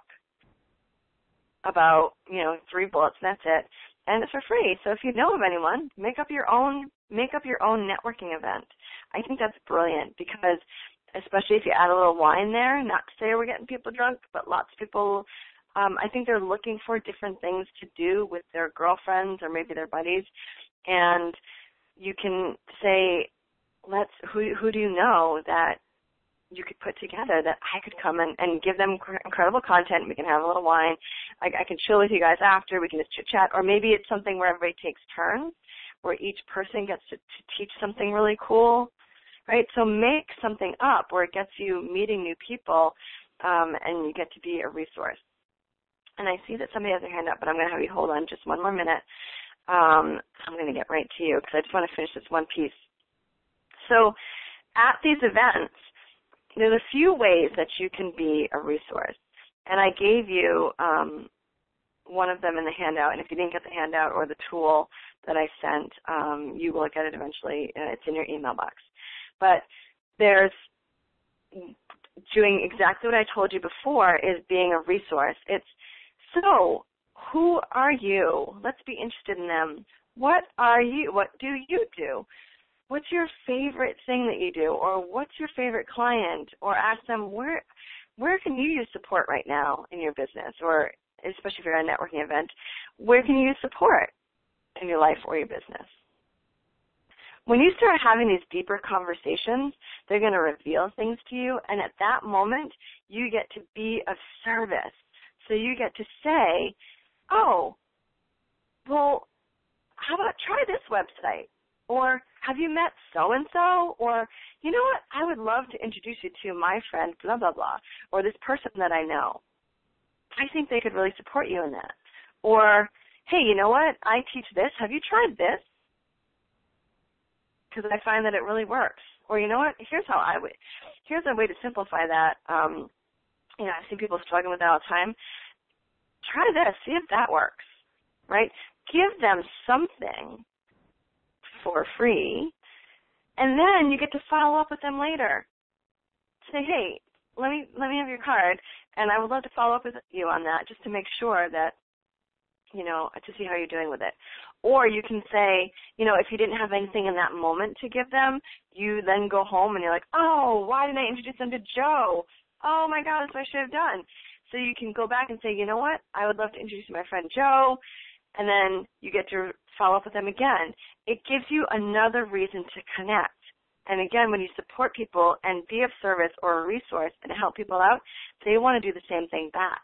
about, 3 bullets, and that's it. And it's for free. So if you know of anyone, make up your own networking event. I think that's brilliant because especially if you add a little wine there, not to say we're getting people drunk, but lots of people, I think they're looking for different things to do with their girlfriends or maybe their buddies. And you can say, who do you know that you could put together that I could come and give them incredible content. We can have a little wine. I can chill with you guys after. We can just chit-chat. Or maybe it's something where everybody takes turns, where each person gets to teach something really cool, right? So make something up where it gets you meeting new people and you get to be a resource. And I see that somebody has their hand up, but I'm going to have you hold on just one more minute. I'm going to get right to you because I just want to finish this one piece. So at these events, there's a few ways that you can be a resource. And I gave you one of them in the handout, and if you didn't get the handout or the tool that I sent, you will get it eventually. It's in your email box. But there's doing exactly what I told you before is being a resource. It's, so who are you? Let's be interested in them. What are you? What do you do? What's your favorite thing that you do? Or what's your favorite client? Or ask them, where can you use support right now in your business? Or especially if you're at a networking event, where can you use support in your life or your business? When you start having these deeper conversations, they're going to reveal things to you, and at that moment, you get to be of service. So you get to say, oh, well, how about try this website? Or have you met so-and-so? Or, you know what, I would love to introduce you to my friend, blah, blah, blah, or this person that I know. I think they could really support you in that. Or, hey, you know what, I teach this. Have you tried this? Because I find that it really works. Or you know what? Here's a way to simplify that. You know, I see people struggling with that all the time. Try this. See if that works, right? Give them something for free, and then you get to follow up with them later. Say, hey, let me have your card, and I would love to follow up with you on that just to make sure that, you know, to see how you're doing with it. Or you can say, you know, if you didn't have anything in that moment to give them, you then go home and you're like, oh, why didn't I introduce them to Joe? Oh, my God, that's what I should have done. So you can go back and say, you know what, I would love to introduce my friend Joe, and then you get to follow up with them again. It gives you another reason to connect. And again, when you support people and be of service or a resource and help people out, they want to do the same thing back.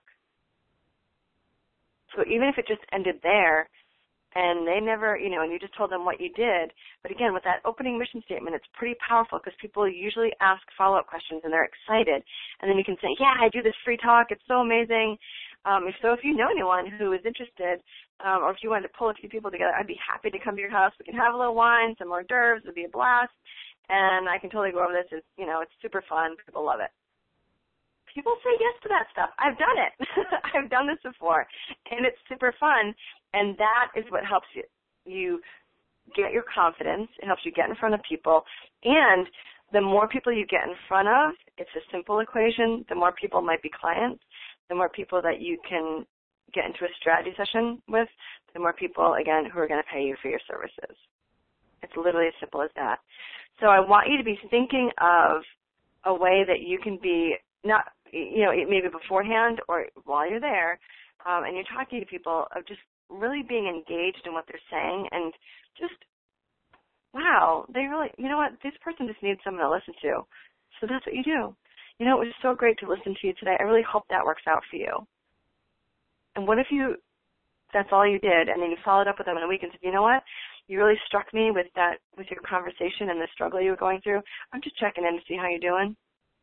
So even if it just ended there and they never, you know, and you just told them what you did, but again, with that opening mission statement, it's pretty powerful because people usually ask follow-up questions and they're excited. And then you can say, yeah, I do this free talk. It's so amazing. If you know anyone who is interested, or if you wanted to pull a few people together, I'd be happy to come to your house. We can have a little wine, some hors d'oeuvres. It would be a blast. And I can totally go over this. It's, you know, it's super fun. People love it. People say yes to that stuff. I've done it. I've done this before, and it's super fun, and that is what helps you get your confidence. It helps you get in front of people, and the more people you get in front of, it's a simple equation. The more people might be clients, the more people that you can get into a strategy session with, the more people, again, who are going to pay you for your services. It's literally as simple as that. So I want you to be thinking of a way that you can be not, you know, maybe beforehand or while you're there, and you're talking to people, of just really being engaged in what they're saying and just, wow, they really, you know what, this person just needs someone to listen to. So that's what you do. You know, it was so great to listen to you today. I really hope that works out for you. And what if that's all you did, and then you followed up with them in a week and said, you know what, you really struck me with your conversation and the struggle you were going through. I'm just checking in to see how you're doing.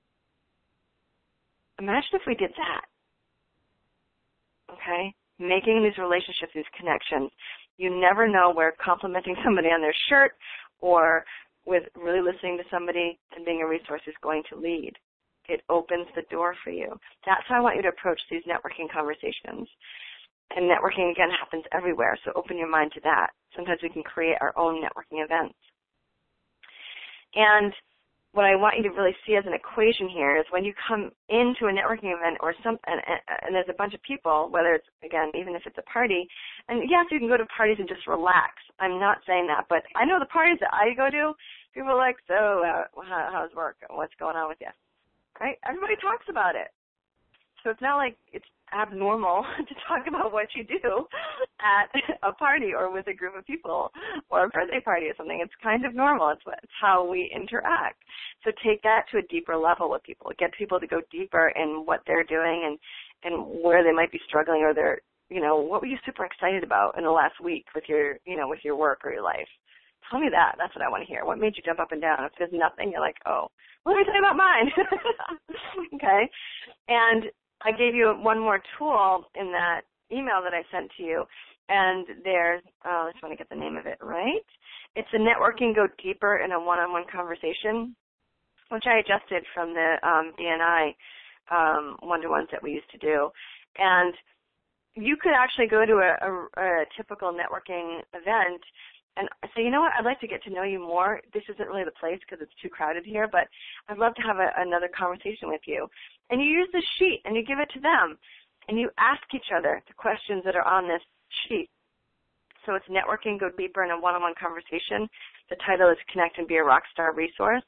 Imagine if we did that, okay? Making these relationships, these connections. You never know where complimenting somebody on their shirt or with really listening to somebody and being a resource is going to lead. It opens the door for you. That's how I want you to approach these networking conversations. And networking, again, happens everywhere, so open your mind to that. Sometimes we can create our own networking events. And what I want you to really see as an equation here is when you come into a networking event or and there's a bunch of people, whether it's, again, even if it's a party, and yes, you can go to parties and just relax. I'm not saying that, but I know the parties that I go to, people are like, so how's work? What's going on with you? Right? Everybody talks about it. So it's not like it's abnormal to talk about what you do at a party or with a group of people or a birthday party or something. It's kind of normal. It's how we interact. So take that to a deeper level with people. Get people to go deeper in what they're doing and where they might be struggling, or they're, you know, what were you super excited about in the last week with your, you know, with your work or your life? Tell me that. That's what I want to hear. What made you jump up and down? If there's nothing, you're like, oh, well, let me tell you about mine. Okay? And I gave you one more tool in that email that I sent to you, and there's, I just want to get the name of it right. It's a networking go deeper in a one-on-one conversation, which I adjusted from the BNI one-to-ones that we used to do. And you could actually go to a typical networking event and say, you know what, I'd like to get to know you more. This isn't really the place because it's too crowded here, but I'd love to have another conversation with you. And you use the sheet and you give it to them, and you ask each other the questions that are on this sheet. So it's networking, go deeper in a one-on-one conversation. The title is Connect and Be a Rockstar Resource.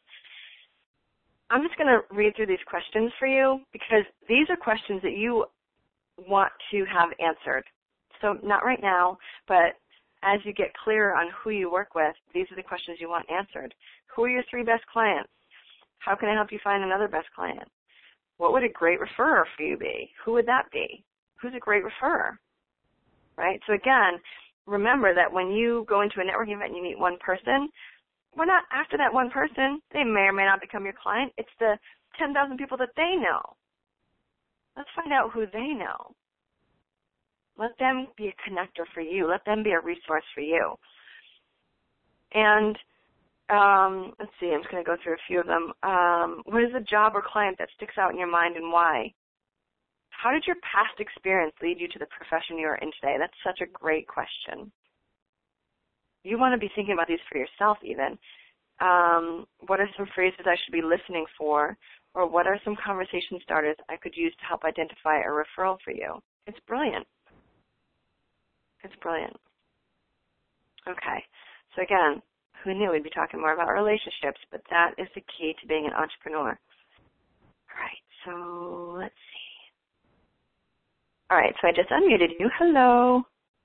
I'm just going to read through these questions for you because these are questions that you want to have answered. So not right now, but as you get clearer on who you work with, these are the questions you want answered. Who are your 3 best clients? How can I help you find another best client? What would a great referrer for you be? Who would that be? Who's a great referrer? Right? So again, remember that when you go into a networking event and you meet one person, we're not after that one person. They may or may not become your client. It's the 10,000 people that they know. Let's find out who they know. Let them be a connector for you. Let them be a resource for you. And let's see, I'm just going to go through a few of them. What is a job or client that sticks out in your mind and why? How did your past experience lead you to the profession you are in today? That's such a great question. You want to be thinking about these for yourself even. What are some phrases I should be listening for? Or what are some conversation starters I could use to help identify a referral for you? It's brilliant. It's brilliant. Okay. So again, who knew we'd be talking more about relationships, but that is the key to being an entrepreneur. All right, so let's see. All right, so I just unmuted you. Hello.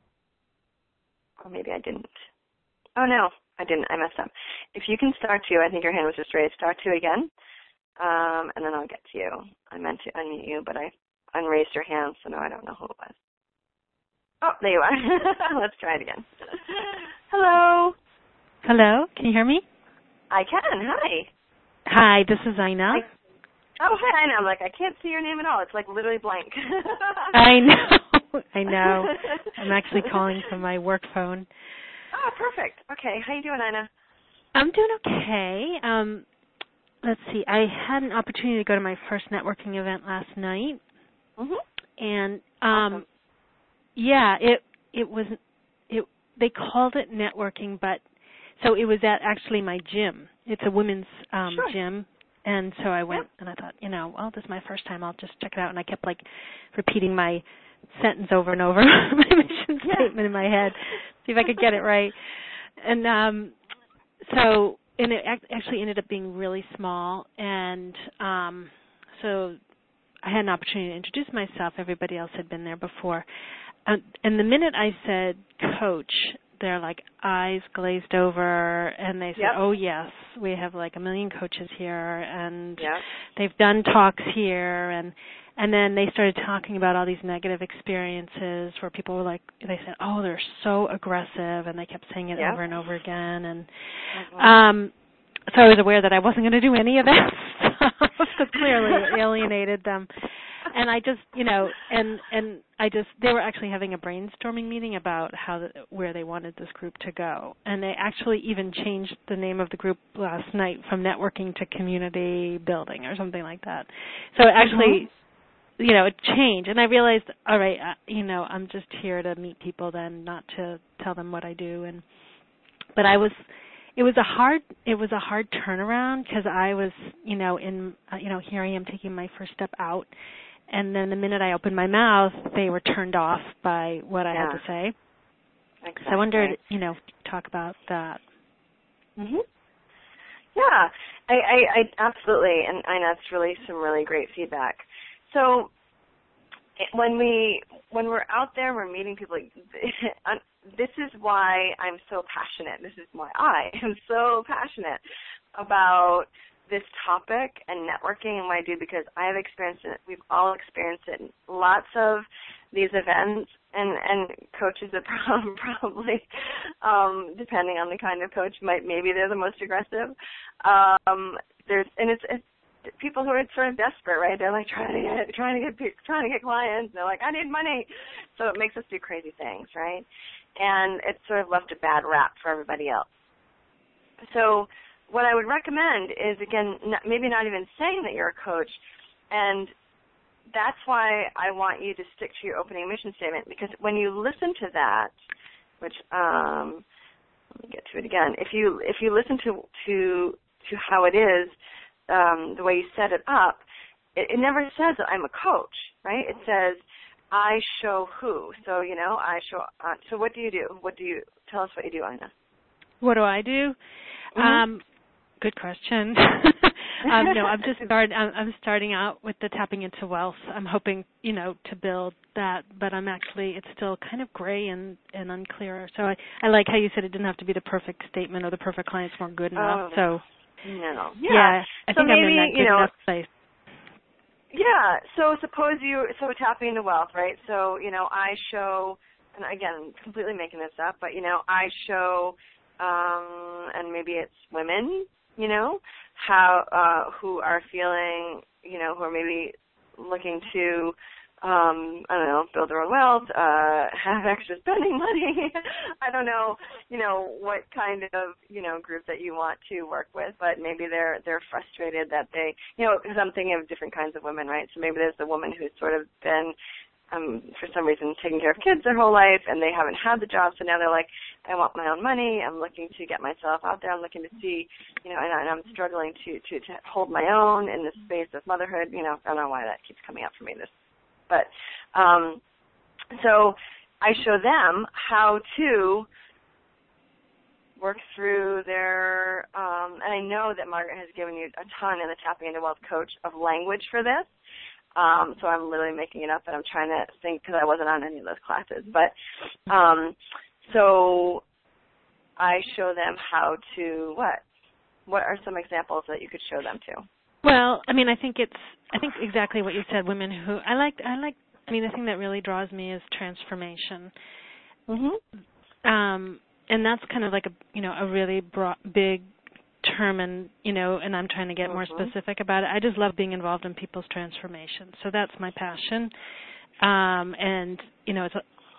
Or maybe I didn't. Oh, no, I didn't. I messed up. If you can star two, I think your hand was just raised. Star two again, and then I'll get to you. I meant to unmute you, but I unraised your hand, so now I don't know who it was. Oh, there you are. Let's try it again. Hello. Hello, can you hear me? I can. Hi. Hi, this is Ina. Hi, Ina. I'm like, I can't see your name at all. It's like literally blank. I know. I know. I'm actually calling from my work phone. Oh, perfect. Okay, how you doing, Ina? I'm doing okay. Let's see. I had an opportunity to go to my first networking event last night, and awesome. yeah, it was. They called it networking, but so it was at actually my gym. It's a women's Sure. gym, and so I went and I thought, well, this is my first time. I'll just check it out. And I kept repeating my sentence over and over, my mission statement in my head, see if I could get it right. And and it actually ended up being really small, and so I had an opportunity to introduce myself. Everybody else had been there before. And the minute I said coach, their eyes glazed over, and they said, "Oh yes, we have 1 million coaches here, and they've done talks here." And then they started talking about all these negative experiences where people were they said, "Oh, they're so aggressive," and they kept saying it over and over again. And so I was aware that I wasn't going to do any of that stuff because clearly it alienated them. And I just, they were actually having a brainstorming meeting about where they wanted this group to go. And they actually even changed the name of the group last night from networking to community building or something like that. So it actually, it changed. And I realized, all right, I'm just here to meet people then, not to tell them what I do. But it was a hard turnaround because I was, here I am taking my first step out. And then the minute I opened my mouth, they were turned off by what I had to say. Exactly. So I wondered, talk about that. Yeah, I absolutely, and I know it's really some really great feedback. So when we're out there, we're meeting people. This is why I'm so passionate. This is why I am so passionate about this topic and networking and what I do, because I have experienced it. We've all experienced it. Lots of these events, and coaches are probably, depending on the kind of coach, maybe they're the most aggressive. It's people who are sort of desperate, right? They're trying to get clients. They're like, I need money, so it makes us do crazy things, right? And it's sort of left a bad rap for everybody else. So what I would recommend is, again, maybe not even saying that you're a coach, and that's why I want you to stick to your opening mission statement, because when you listen to that, which let me get to it again. If you listen to how it is, the way you set it up, it never says that I'm a coach, right? It says I show who. So I show. So what do you do? Tell us what you do, Ina? What do I do? Good question. No, I'm starting out with the tapping into wealth. I'm hoping, to build that, but it's still kind of gray and unclear. So I like how you said it didn't have to be the perfect statement or the perfect clients weren't good enough. So no, I think I'm in that good enough place. Yeah. So tapping into wealth, right? So I show, and again, completely making this up, but I show, and maybe it's women, how who are feeling, who are maybe looking to I don't know, build their own wealth, have extra spending money. I don't know, what kind of, group that you want to work with, but maybe they're frustrated that they, because I'm thinking of different kinds of women, right? So maybe there's the woman who's sort of been, for some reason, taking care of kids their whole life, and they haven't had the job, so now they're like, I want my own money, I'm looking to get myself out there, I'm looking to see, and I'm struggling to hold my own in the space of motherhood. I don't know why that keeps coming up for me, but so I show them how to work through their, and I know that Margaret has given you a ton in the Tapping into Wealth Coach of language for this. So I'm literally making it up, and I'm trying to think because I wasn't on any of those classes. But so I show them how to what? What are some examples that you could show them to? Well, I think exactly what you said. Women who the thing that really draws me is transformation. Mhm. And that's kind of like a really broad, big term, and and I'm trying to get more specific about it. I just love being involved in people's transformation. So that's my passion. And it's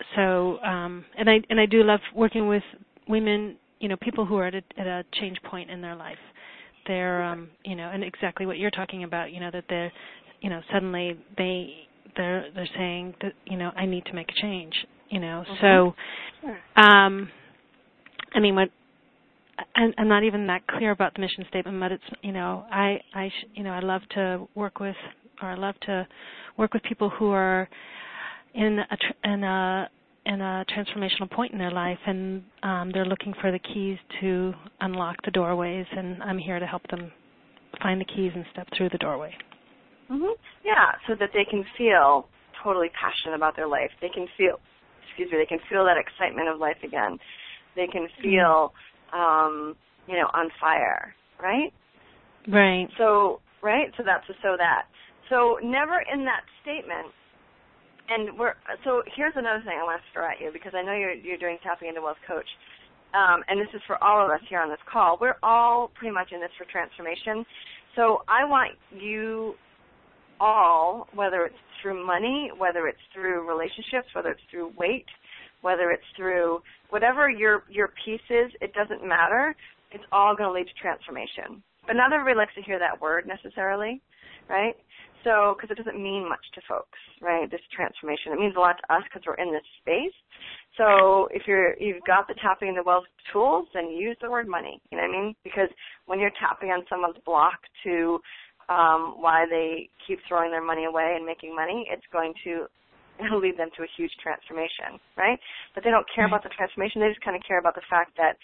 and I do love working with women, people who are at a change point in their life. They're and exactly what you're talking about, that they're suddenly they're saying that I need to make a change, So Sure. what I'm not even that clear about the mission statement, but it's I love to work with people who are in a transformational point in their life, and they're looking for the keys to unlock the doorways, and I'm here to help them find the keys and step through the doorway. Mhm. Yeah, so that they can feel totally passionate about their life. They can feel, they can feel that excitement of life again. They can feel, on fire, right? Right. So that's that. So never in that statement. And so here's another thing I want to throw at you, because I know you're doing Tapping into Wealth Coach, and this is for all of us here on this call. We're all pretty much in this for transformation. So I want you all, whether it's through money, whether it's through relationships, whether it's through weight, whether it's through whatever your piece is, it doesn't matter. It's all going to lead to transformation. But not everybody likes to hear that word necessarily, right? So, because it doesn't mean much to folks, right, this transformation. It means a lot to us because we're in this space. So if you've got the Tapping into Wealth tools, then use the word money, you know what I mean? Because when you're tapping on someone's block to why they keep throwing their money away and making money, it'll lead them to a huge transformation, right? But they don't care about the transformation. They just kind of care about the fact that,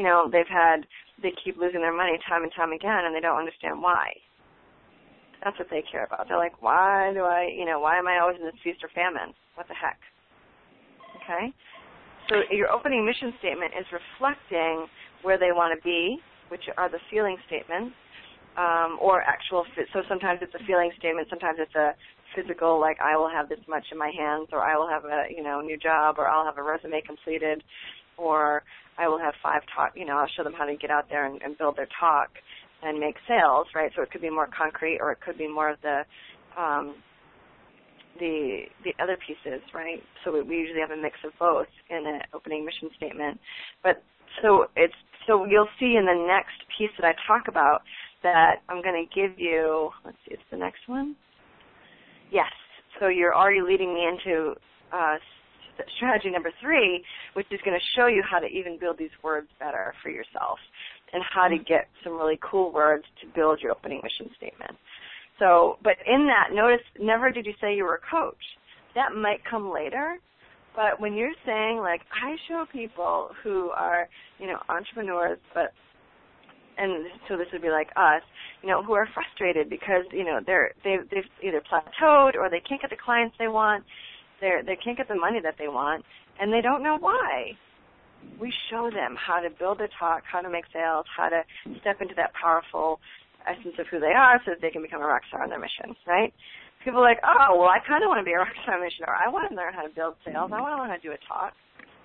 they keep losing their money time and time again, and they don't understand why. That's what they care about. They're like, why am I always in this feast or famine? What the heck? Okay? So your opening mission statement is reflecting where they want to be, which are the feeling statements, or actual, so sometimes it's a feeling statement, sometimes it's a physical, like I will have this much in my hands, or I will have a, new job, or I'll have a resume completed, or I will have 5 talk, I'll show them how to get out there and build their talk and make sales, right? So it could be more concrete, or it could be more of the other pieces, right? So we usually have a mix of both in an opening mission statement. But so you'll see in the next piece that I talk about that I'm going to give you. Let's see, it's the next one. Yes. So you're already leading me into strategy number 3, which is going to show you how to even build these words better for yourself, and how to get some really cool words to build your opening mission statement. So, but in that, notice, never did you say you were a coach. That might come later, but when you're saying, like, I show people who are, entrepreneurs, and so this would be like us, who are frustrated because, they've either plateaued, or they can't get the clients they want, they can't get the money that they want, and they don't know why. We show them how to build their talk, how to make sales, how to step into that powerful essence of who they are so that they can become a rock star on their mission, right? People are like, oh, well, I kind of want to be a rock star on my mission, or I want to learn how to build sales. I want to learn how to do a talk.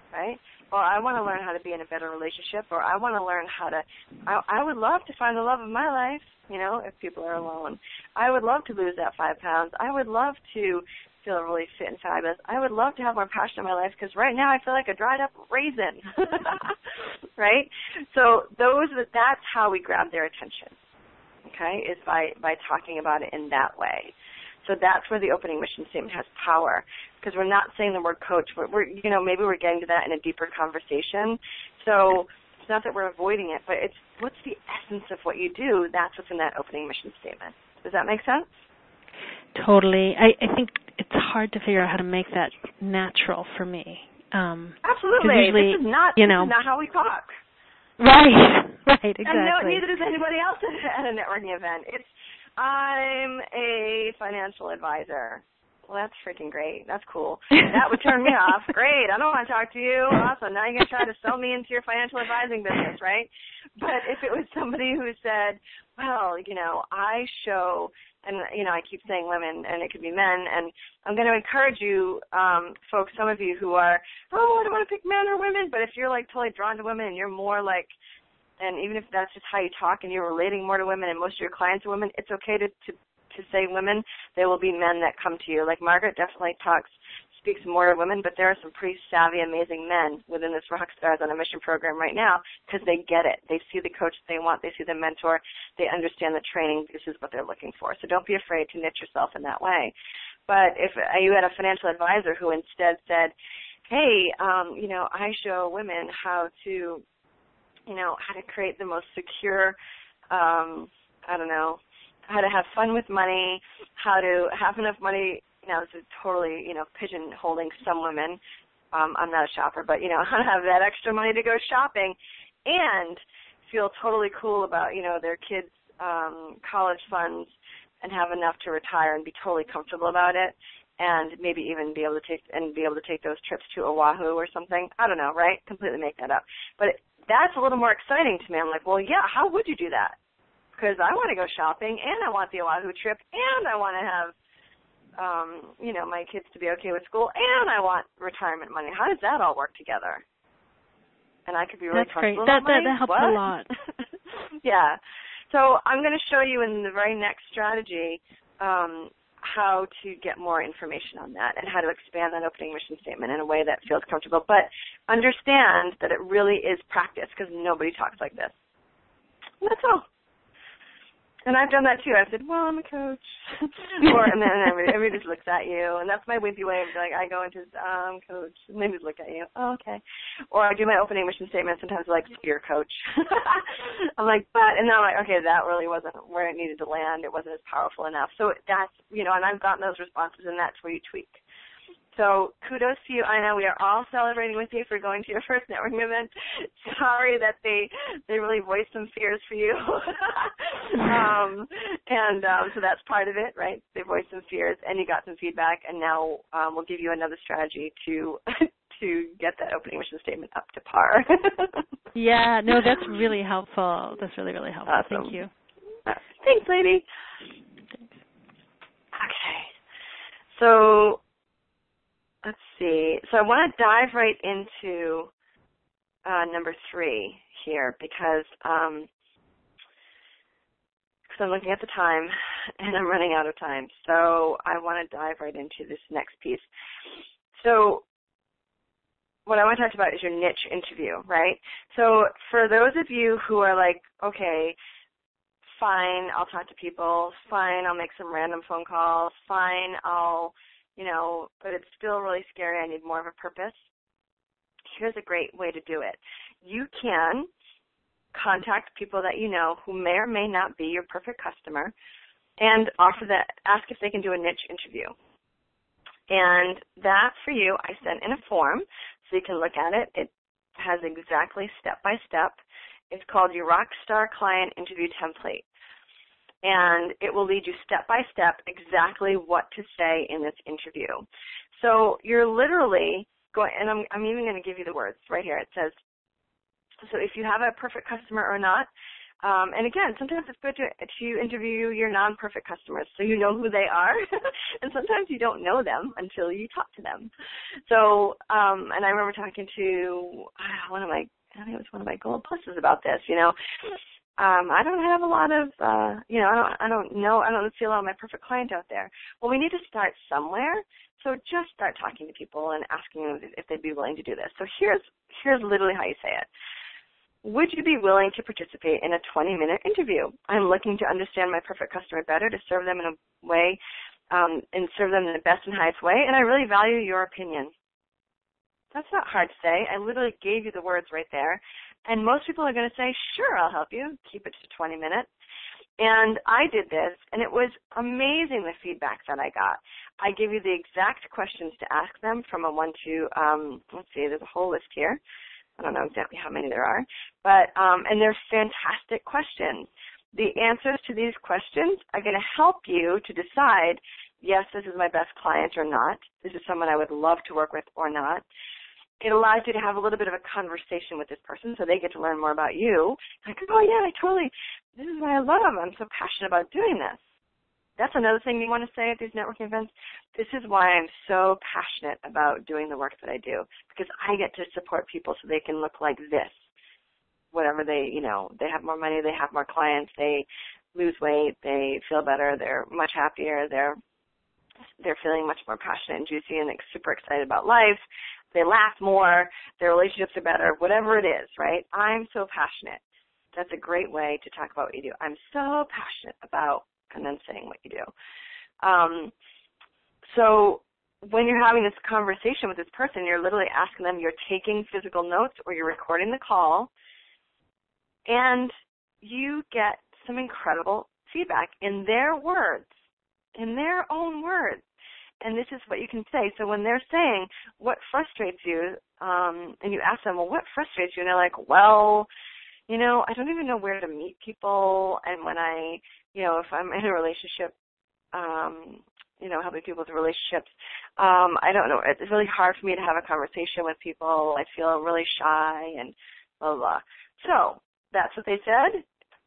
right? Or I want to learn how to be in a better relationship, or I want to learn how to, I would love to find the love of my life, if people are alone. I would love to lose that 5 pounds. I would love to feel really fit and fabulous. I would love to have more passion in my life because right now I feel like a dried up raisin, right? So that's how we grab their attention, okay, is by talking about it in that way. So that's where the opening mission statement has power, because we're not saying the word coach. We're maybe we're getting to that in a deeper conversation. So it's not that we're avoiding it, but it's what's the essence of what you do. That's what's in that opening mission statement. Does that make sense? Totally. I think it's hard to figure out how to make that natural for me. Absolutely. Usually, this is not how we talk. Right. Right. Exactly. And neither does anybody else at a networking event. I'm a financial advisor. Well, that's freaking great. That's cool. That would turn me off. Great. I don't want to talk to you. Awesome. Now you're going to try to sell me into your financial advising business, right? But if it was somebody who said, well, I show, and, I keep saying women, and it could be men, and I'm going to encourage you, folks, some of you who are, I don't want to pick men or women, but if you're, totally drawn to women and you're more and even if that's just how you talk and you're relating more to women and most of your clients are women, it's okay to say women. There will be men that come to you. Like Margaret definitely speaks more to women, but there are some pretty savvy, amazing men within this Rockstars on a Mission program right now because they get it. They see the coach they want. They see the mentor. They understand the training. This is what they're looking for. So don't be afraid to niche yourself in that way. But if you had a financial advisor who instead said, hey, I show women how to how to create the most secure, how to have fun with money, how to have enough money. This is totally, pigeonholing some women. I'm not a shopper, but, how to have that extra money to go shopping and feel totally cool about, their kids' college funds and have enough to retire and be totally comfortable about it and maybe even be able to take those trips to Oahu or something. I don't know, right? Completely make that up. But that's a little more exciting to me. I'm like, well, yeah, how would you do that? Because I want to go shopping, and I want the Oahu trip, and I want to have, my kids to be okay with school, and I want retirement money. How does that all work together? And I could be really comfortable. That's great. That helps a lot. Yeah. So I'm going to show you in the very next strategy how to get more information on that and how to expand that opening mission statement in a way that feels comfortable. But understand that it really is practice because nobody talks like this. And that's all. And I've done that too. I said, well, I'm a coach. and then everybody just looks at you. And that's my wimpy way of I go into, coach. And they just look at you. Oh, okay. Or I do my opening mission statement sometimes you're a coach. I'm like, and then I'm like, okay, that really wasn't where it needed to land. It wasn't as powerful enough. So that's, and I've gotten those responses, and that's where you tweak. So kudos to you, Ina. We are all celebrating with you for going to your first networking event. Sorry that they really voiced some fears for you. So that's part of it, right? They voiced some fears, and you got some feedback, and now we'll give you another strategy to get that opening mission statement up to par. Yeah, no, that's really helpful. That's really, really helpful. Awesome. Thank you. Thanks, lady. Thanks. Okay. So let's see. So I want to dive right into number 3 here because I'm looking at the time and I'm running out of time. So I want to dive right into this next piece. So what I want to talk about is your niche interview, right? So for those of you who are like, okay, fine, I'll talk to people, fine, I'll make some random phone calls, fine, but it's still really scary, I need more of a purpose. Here's a great way to do it. You can contact people that you know who may or may not be your perfect customer and ask if they can do a niche interview. And that for you, I sent in a form so you can look at it. It has exactly step-by-step. It's called your Rockstar Client Interview Template. And it will lead you step-by-step exactly what to say in this interview. So you're literally going, and I'm even going to give you the words right here. It says, so if you have a perfect customer or not, And again, sometimes it's good to interview your non-perfect customers so you know who they are. And sometimes you don't know them until you talk to them. So, and I remember talking to I think it was one of my Gold Pluses about this, I don't have a lot of, I don't see a lot of my perfect client out there. Well, we need to start somewhere. So just start talking to people and asking them if they'd be willing to do this. So here's literally how you say it. Would you be willing to participate in a 20-minute interview? I'm looking to understand my perfect customer better, to serve them in a way, and serve them in the best and highest way, and I really value your opinion. That's not hard to say. I literally gave you the words right there. And most people are going to say, sure, I'll help you. Keep it to 20 minutes. And I did this, and it was amazing the feedback that I got. I give you the exact questions to ask them from a 1 to, let's see, there's a whole list here. I don't know exactly how many there are. But, and they're fantastic questions. The answers to these questions are going to help you to decide, yes, this is my best client or not. This is someone I would love to work with or not. It allows you to have a little bit of a conversation with this person so they get to learn more about you. Like, oh, yeah, this is what I love. I'm so passionate about doing this. That's another thing you want to say at these networking events. This is why I'm so passionate about doing the work that I do, because I get to support people so they can look like this. Whatever they have more money, they have more clients, they lose weight, they feel better, they're much happier, they're feeling much more passionate and juicy and super excited about life. They laugh more, their relationships are better, whatever it is, right? I'm so passionate. That's a great way to talk about what you do. I'm so passionate about, and then saying what you do. So when you're having this conversation with this person, you're literally asking them, you're taking physical notes or you're recording the call, and you get some incredible feedback in their words, in their own words. And this is what you can say. So when they're saying, what frustrates you, and you ask them, well, what frustrates you? And they're like, well, I don't even know where to meet people. And when if I'm in a relationship, helping people with relationships, I don't know. It's really hard for me to have a conversation with people. I feel really shy and blah, blah, blah. So that's what they said.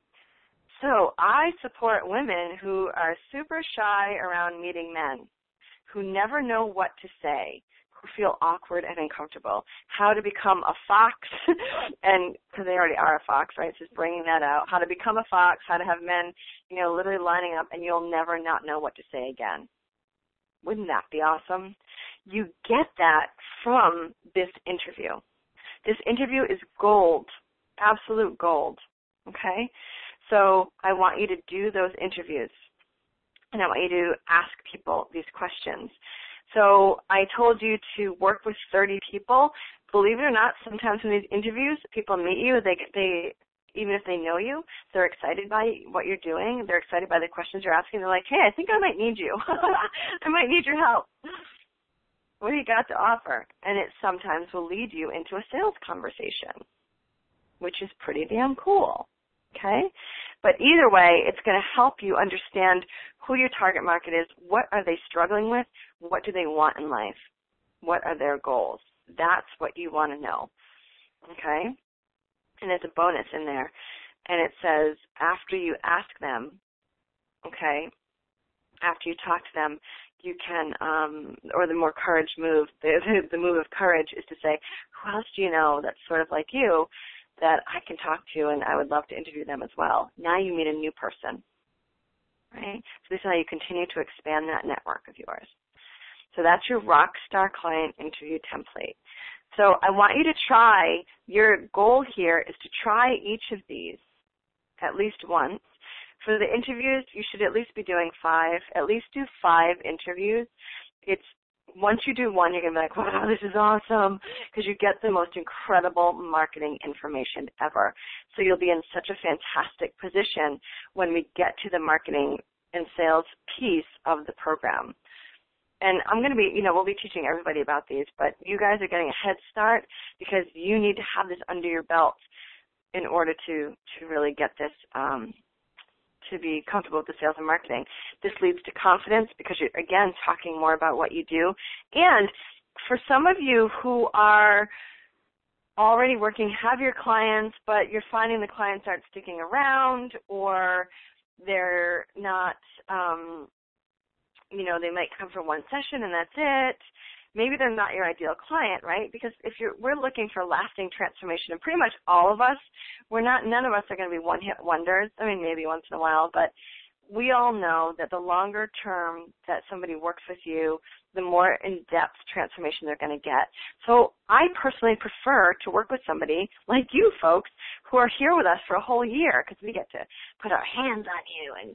So I support women who are super shy around meeting men, who never know what to say, who feel awkward and uncomfortable, how to become a fox, and because they already are a fox, right, just bringing that out, how to become a fox, how to have men, literally lining up, and you'll never not know what to say again. Wouldn't that be awesome? You get that from this interview. This interview is gold, absolute gold, okay? So I want you to do those interviews. And I want you to ask people these questions. So I told you to work with 30 people. Believe it or not, sometimes in these interviews, people meet you. They even if they know you, they're excited by what you're doing. They're excited by the questions you're asking. They're like, hey, I think I might need you. I might need your help. What do you got to offer? And it sometimes will lead you into a sales conversation, which is pretty damn cool. Okay? But either way, it's going to help you understand who your target market is, what are they struggling with, what do they want in life, what are their goals. That's what you want to know. Okay? And there's a bonus in there. And it says after you ask them, okay, after you talk to them, you can, or the more courage move, the move of courage is to say, who else do you know that's sort of like you that I can talk to, and I would love to interview them as well. Now you meet a new person, right? So this is how you continue to expand that network of yours. So that's your Rockstar Client Interview template. So I want you to try, your goal here is to try each of these at least once. For the interviews, you should at least be doing 5. At least do 5 interviews. Once you do one, you're going to be like, wow, this is awesome, because you get the most incredible marketing information ever. So you'll be in such a fantastic position when we get to the marketing and sales piece of the program. And I'm going to be, we'll be teaching everybody about these, but you guys are getting a head start because you need to have this under your belt in order to really get this to be comfortable with the sales and marketing. This leads to confidence because you're, again, talking more about what you do. And for some of you who are already working, have your clients, but you're finding the clients aren't sticking around, or they're not, they might come for one session and that's it. Maybe they're not your ideal client, right? Because we're looking for lasting transformation, and pretty much all of us, none of us are going to be one-hit wonders. I mean, maybe once in a while, but we all know that the longer term that somebody works with you, the more in-depth transformation they're going to get. So I personally prefer to work with somebody like you folks who are here with us for a whole year, because we get to put our hands on you and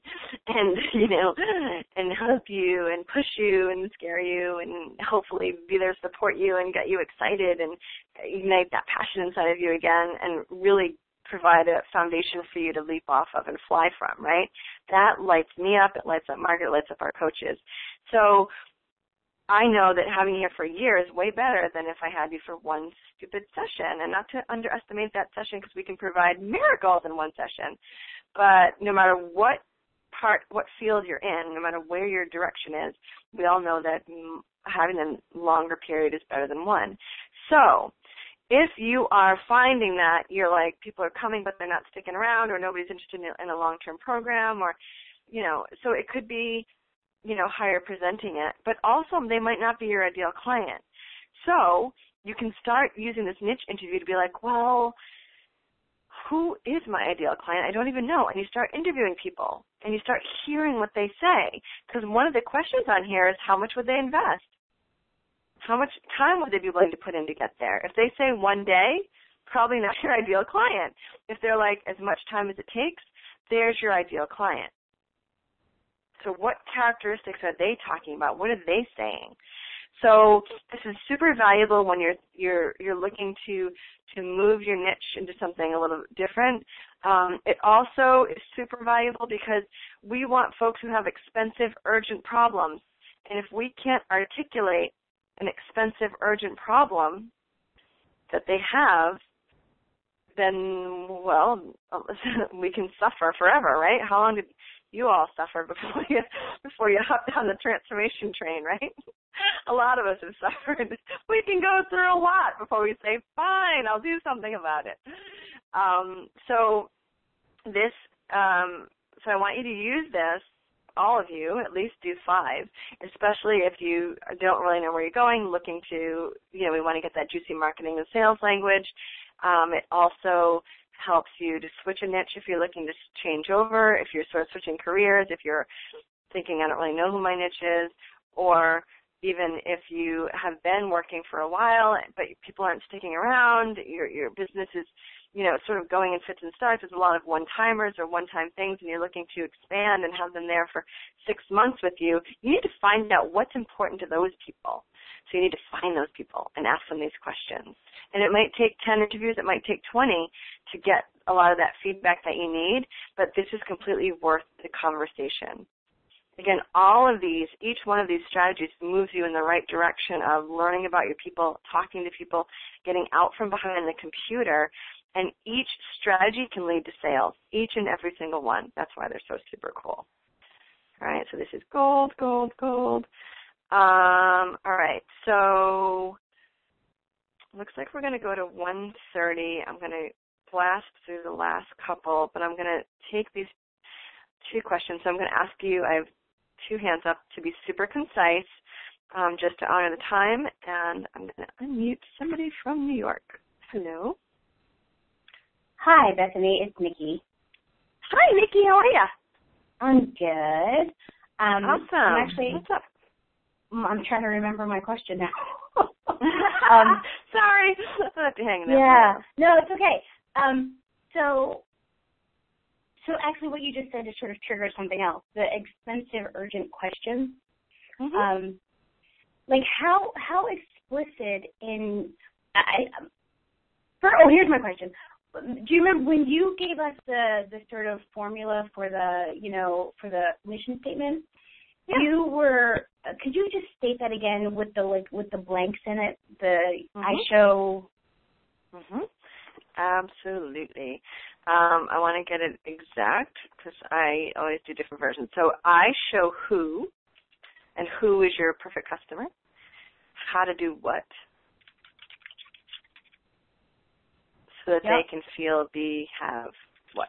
and help you and push you and scare you and hopefully be there to support you and get you excited and ignite that passion inside of you again and really provide a foundation for you to leap off of and fly from, right? That lights me up, it lights up Margaret, it lights up our coaches. So I know that having you here for a year is way better than if I had you for one stupid session, and not to underestimate that session, because we can provide miracles in one session. But no matter what field you're in, no matter where your direction is, we all know that having a longer period is better than one. So if you are finding that you're like, people are coming but they're not sticking around, or nobody's interested in a long-term program, or, so it could be, higher presenting it, but also they might not be your ideal client. So you can start using this niche interview to be like, well, who is my ideal client? I don't even know. And you start interviewing people, and you start hearing what they say, because one of the questions on here is, how much would they invest? How much time would they be willing to put in to get there? If they say one day, probably not your ideal client. If they're like, as much time as it takes, there's your ideal client. So what characteristics are they talking about? What are they saying? So this is super valuable when you're looking to move your niche into something a little different. It also is super valuable because we want folks who have expensive, urgent problems. And if we can't articulate an expensive, urgent problem that they have, then, well, we can suffer forever, right? How long did you all suffer before you hopped on the transformation train, right? A lot of us have suffered. We can go through a lot before we say, fine, I'll do something about it. So I want you to use this, all of you, at least do 5, especially if you don't really know where you're going, looking to, we want to get that juicy marketing and sales language. It also helps you to switch a niche if you're looking to change over, if you're sort of switching careers, if you're thinking, I don't really know who my niche is, or even if you have been working for a while but people aren't sticking around, your business is, sort of going in fits and starts. There's a lot of one-timers or one-time things, and you're looking to expand and have them there for 6 months with you. You need to find out what's important to those people. So you need to find those people and ask them these questions. And it might take 10 interviews, it might take 20 to get a lot of that feedback that you need, but this is completely worth the conversation. Again, each one of these strategies moves you in the right direction of learning about your people, talking to people, getting out from behind the computer, and each strategy can lead to sales, each and every single one. That's why they're so super cool. All right, so this is gold, gold, gold. All right, so looks like we're going to go to 1:30. I'm going to blast through the last couple, but I'm going to take these 2 questions. So I'm going to ask you, I have 2 hands up, to be super concise, just to honor the time, and I'm going to unmute somebody from New York. Hello. Hi, Bethany. It's Nikki. Hi, Nikki. How are you? I'm good. Awesome. What's up? I'm trying to remember my question now. Sorry. I have to hang there. Yeah. No, it's okay. So actually what you just said just sort of triggered something else, the expensive, urgent questions. Mm-hmm. Like how explicit here's my question. Do you remember when you gave us the sort of formula for the mission statement? Yeah. Could you just state that again with the blanks in it? I show. Mm-hmm. Absolutely. I want to get it exact because I always do different versions. So I show who, and who is your perfect customer, how to do what, so that they can feel have what?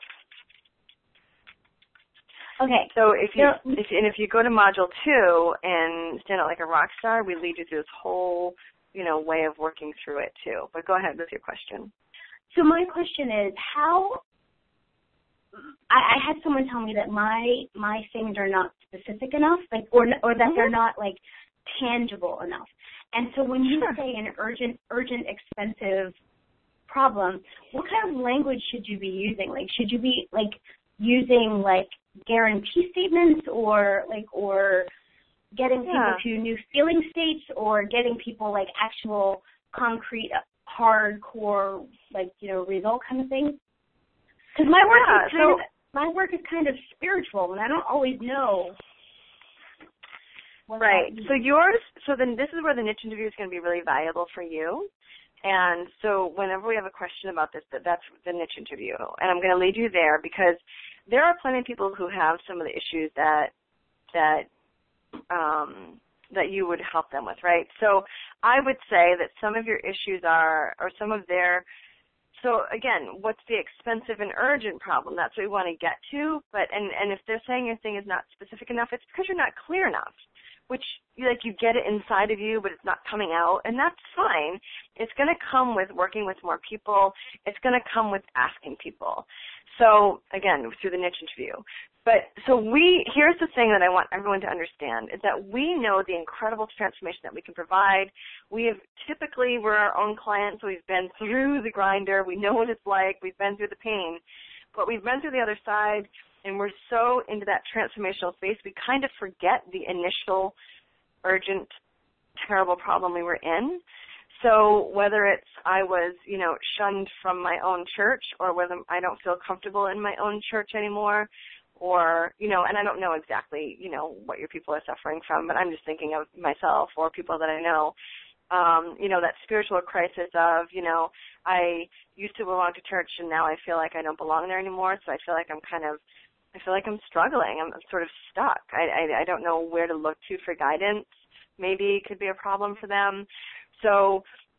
Okay. So if you go to module 2 and stand out like a rock star, we lead you through this whole, way of working through it too. But go ahead with your question. So my question is, how? I had someone tell me that my things are not specific enough, like, or that they're not like tangible enough. And so when you say an urgent, expensive problem, what kind of language should you be using? Like, should you be like using like guarantee statements, or getting people to new feeling states, or getting people like actual concrete, hardcore, result kind of things? Because my work is kind of spiritual, and I don't always know. Right. So then this is where the niche interview is going to be really valuable for you. And so whenever we have a question about this, that's the niche interview. And I'm going to lead you there, because there are plenty of people who have some of the issues that you would help them with, right? So I would say that some of your issues so again, what's the expensive and urgent problem? That's what we want to get to. But and if they're saying your thing is not specific enough, it's because you're not clear enough, which you get it inside of you, but it's not coming out, and that's fine. It's going to come with working with more people. It's going to come with asking people. So again, through the niche interview. But so here's the thing that I want everyone to understand, is that we know the incredible transformation that we can provide. We're our own clients, so we've been through the grinder. We know what it's like. We've been through the pain. But we've been through the other side, and we're so into that transformational space, we kind of forget the initial urgent, terrible problem we were in. So whether it's I was, shunned from my own church, or whether I don't feel comfortable in my own church anymore, or, and I don't know exactly, what your people are suffering from, but I'm just thinking of myself or people that I know, that spiritual crisis of, I used to belong to church and now I feel like I don't belong there anymore, so I feel like I'm struggling. I'm sort of stuck. I don't know where to look to for guidance. Maybe it could be a problem for them. So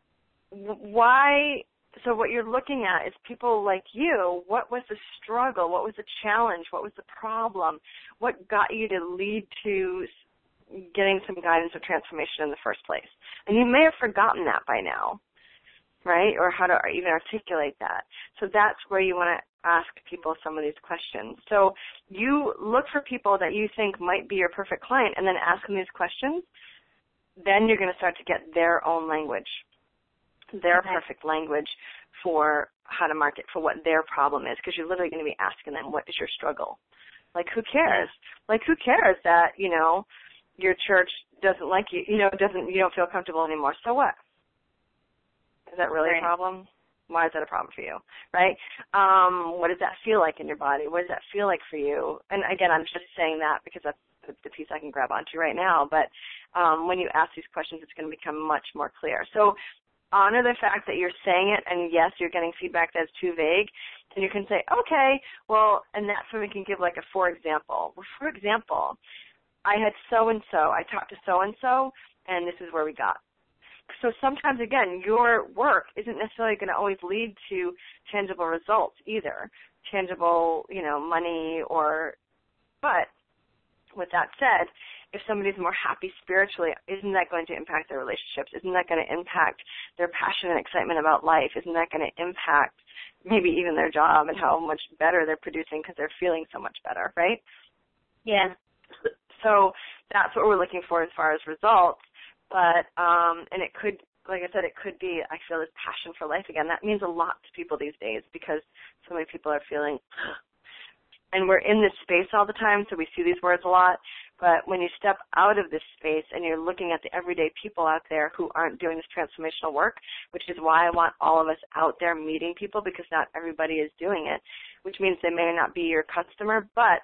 what you're looking at is people like you. What was the struggle? What was the challenge? What was the problem? What got you to lead to getting some guidance or transformation in the first place? And you may have forgotten that by now, right? Or how to even articulate that. So that's where you want to ask people some of these questions. So you look for people that you think might be your perfect client and then ask them these questions. Then you're going to start to get their own language, their perfect language for how to market, for what their problem is, because you're literally going to be asking them, what is your struggle? Like, who cares? Like, who cares that, your church doesn't like you, you don't feel comfortable anymore? So what? Is that really a problem? Why is that a problem for you, right? What does that feel like in your body? What does that feel like for you? And again, I'm just saying that because that's the piece I can grab onto right now. But when you ask these questions, it's going to become much more clear. So honor the fact that you're saying it, and yes, you're getting feedback that's too vague. And you can say, okay, well, and that's when we can give like a for example. Well, for example, I had so-and-so. I talked to so-and-so, and this is where we got. So sometimes, again, your work isn't necessarily going to always lead to tangible results either, tangible, money but with that said, if somebody's more happy spiritually, isn't that going to impact their relationships? Isn't that going to impact their passion and excitement about life? Isn't that going to impact maybe even their job and how much better they're producing because they're feeling so much better, right? Yeah. So that's what we're looking for as far as results. But, and it could, like I said, it could be, I feel this passion for life again. That means a lot to people these days because so many people are feeling, and we're in this space all the time, so we see these words a lot. But when you step out of this space and you're looking at the everyday people out there who aren't doing this transformational work, which is why I want all of us out there meeting people, because not everybody is doing it, which means they may not be your customer, but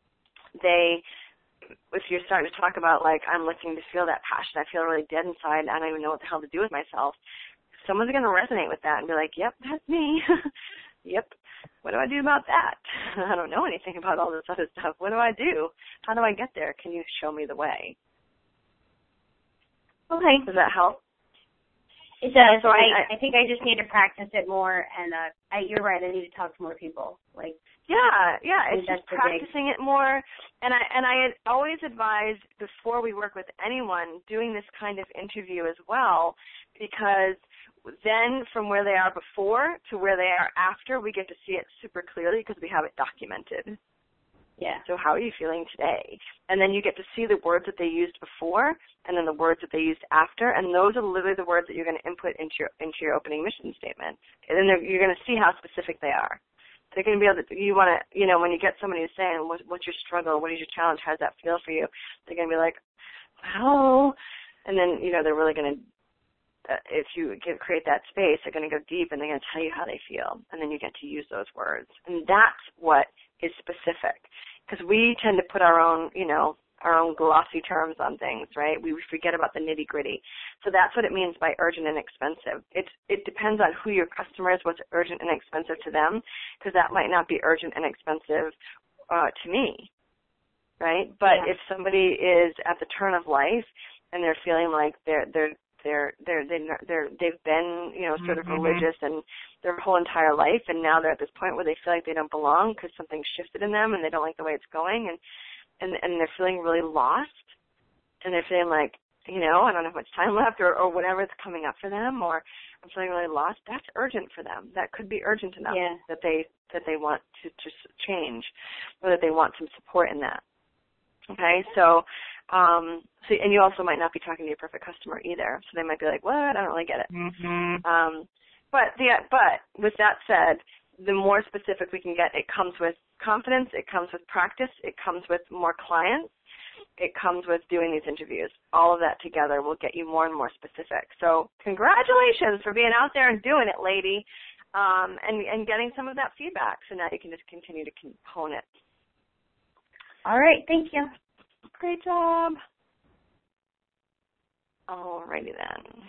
if you're starting to talk about, like, I'm looking to feel that passion, I feel really dead inside, I don't even know what the hell to do with myself, someone's going to resonate with that and be like, yep, that's me. Yep. What do I do about that? I don't know anything about all this other stuff. What do I do? How do I get there? Can you show me the way? Okay. Does that help? It does. So I think I just need to practice it more, and you're right. I need to talk to more people. It's just practicing it more. And I always advise before we work with anyone doing this kind of interview as well, because then from where they are before to where they are after, we get to see it super clearly because we have it documented. Yeah. So how are you feeling today? And then you get to see the words that they used before and then the words that they used after, and those are literally the words that you're going to input into your opening mission statement. And then you're going to see how specific they are. They're going to be able to, you want to, when you get somebody who's saying, what's your struggle? What is your challenge? How does that feel for you? They're going to be like, well, and then, they're really going to, if you create that space, they're going to go deep and they're going to tell you how they feel. And then you get to use those words. And that's what is specific. Because we tend to put our own glossy terms on things, right? We forget about the nitty-gritty. So that's what it means by urgent and expensive. It depends on who your customer is, what's urgent and expensive to them, because that might not be urgent and expensive to me, right? But if somebody is at the turn of life and they're feeling like they've been, sort of religious and their whole entire life, and now they're at this point where they feel like they don't belong because something shifted in them and they don't like the way it's going, and they're feeling really lost, and they're feeling like, I don't have much time left, or whatever is coming up for them, or I'm feeling really lost. That's urgent for them. That could be urgent enough that they want to just change, or that they want some support in that. Okay, so and you also might not be talking to your perfect customer either, so they might be like, what? I don't really get it. Mm-hmm. But with that said, the more specific we can get, it comes with confidence, it comes with practice, it comes with more clients, it comes with doing these interviews. All of that together will get you more and more specific. So congratulations for being out there and doing it, lady, and getting some of that feedback. So now you can just continue to hone it. All right, thank you. Great job. Alrighty then.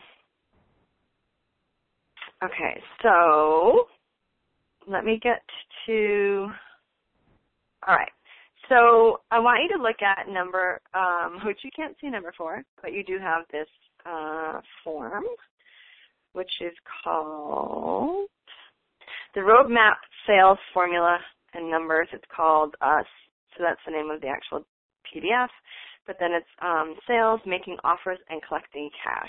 Okay, so let me get to, all right. So I want you to look at number, which you can't see number 4, but you do have this form, which is called the Roadmap Sales Formula and Numbers. It's called Us. So that's the name of the actual PDF. But then it's Sales, Making Offers, and Collecting Cash.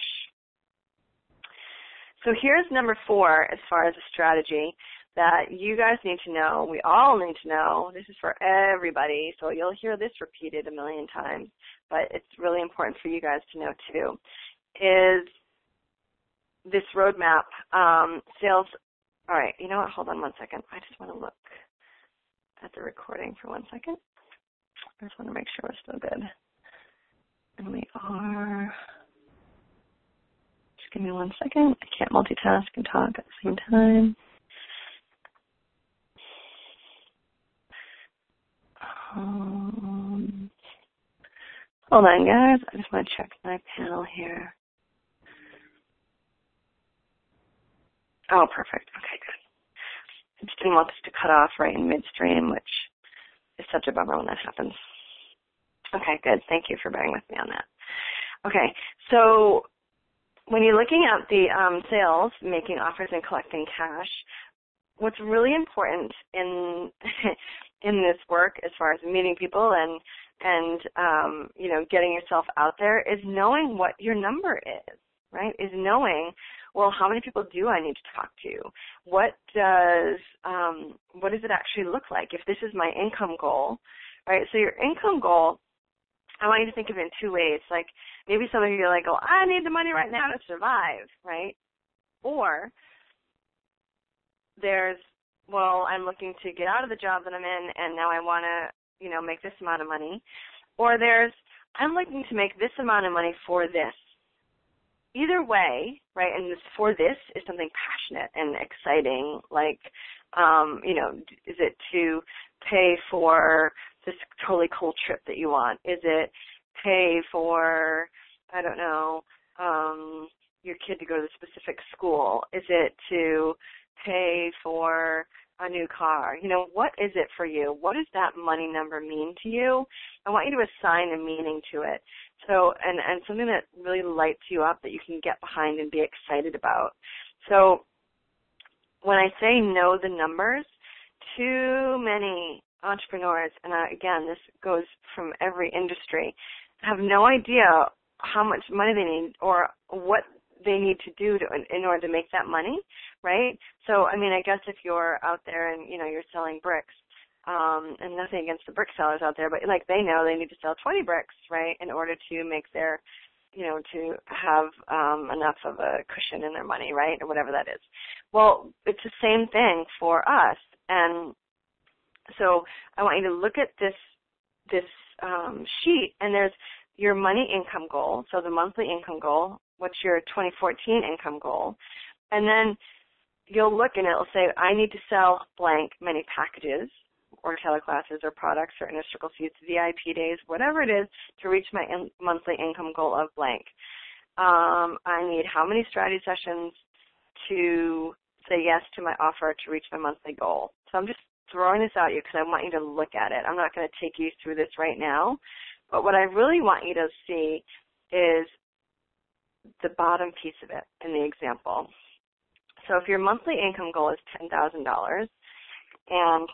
So here's number 4 as far as a strategy that you guys need to know, we all need to know. This is for everybody, so you'll hear this repeated a million times, but it's really important for you guys to know too, is this roadmap, sales. All right, you know what? Hold on one second. I just want to look at the recording for 1 second. I just want to make sure we're still good. And we are. Just give me 1 second. I can't multitask and talk at the same time. Hold on, guys. I just want to check my panel here. Oh, perfect. Okay, good. I just didn't want this to cut off right in midstream, which is such a bummer when that happens. Okay, good. Thank you for bearing with me on that. Okay, so when you're looking at the sales, making offers, and collecting cash, what's really important in this work, as far as meeting people and getting yourself out there, is knowing what your number is, right? Is knowing, well, how many people do I need to talk to? What does it actually look like? If this is my income goal, right? So your income goal, I want you to think of it in 2 ways. Like maybe some of you are like, oh, I need the money right now to survive, right? Or there's, well, I'm looking to get out of the job that I'm in, and now I want to, make this amount of money. Or there's, I'm looking to make this amount of money for this. Either way, right, and this for this is something passionate and exciting, like, is it to pay for this totally cool trip that you want? Is it pay for, I don't know, your kid to go to a specific school? Is it to pay for a new car? You know, what is it for you? What does that money number mean to you? I want you to assign a meaning to it. So, and something that really lights you up that you can get behind and be excited about. So when I say know the numbers, too many entrepreneurs, and again, this goes from every industry, have no idea how much money they need or what they need to do in order to make that money, right? So, I mean, I guess if you're out there and, you know, you're selling bricks, and nothing against the brick sellers out there, but like they know they need to sell 20 bricks, right, in order to make their, you know, to have enough of a cushion in their money, right, or whatever that is. Well, it's the same thing for us. And so I want you to look at this sheet, and there's your money income goal, so the monthly income goal, what's your 2014 income goal, and then you'll look and it'll say, I need to sell blank many packages or teleclasses or products or inner circle seats, VIP days, whatever it is, to reach my monthly income goal of blank. I need how many strategy sessions to say yes to my offer to reach my monthly goal. So I'm just throwing this at you because I want you to look at it. I'm not going to take you through this right now, but what I really want you to see is the bottom piece of it in the example. So if your monthly income goal is $10,000, and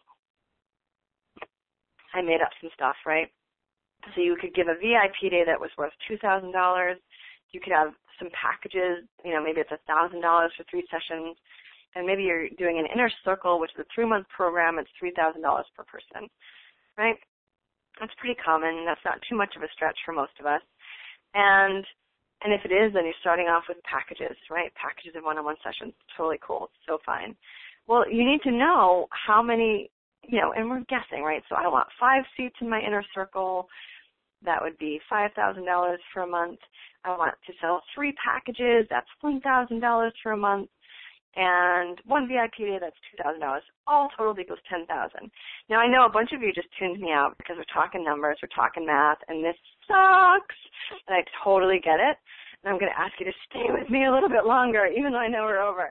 I made up some stuff, right? So you could give a VIP day that was worth $2,000. You could have some packages, you know, maybe it's $1,000 for 3 sessions. And maybe you're doing an inner circle, which is a 3-month program. It's $3,000 per person, right? That's pretty common. That's not too much of a stretch for most of us. And if it is, then you're starting off with packages, right? Packages of one-on-one sessions. Totally cool. It's so fine. Well, you need to know how many, you know, and we're guessing, right? So I want 5 seats in my inner circle. That would be $5,000 for a month. I want to sell 3 packages. That's $1,000 for a month. And 1 VIP day, that's $2,000. All total equals $10,000. Now, I know a bunch of you just tuned me out because we're talking numbers, we're talking math, and this sucks. And I totally get it. And I'm going to ask you to stay with me a little bit longer, even though I know we're over.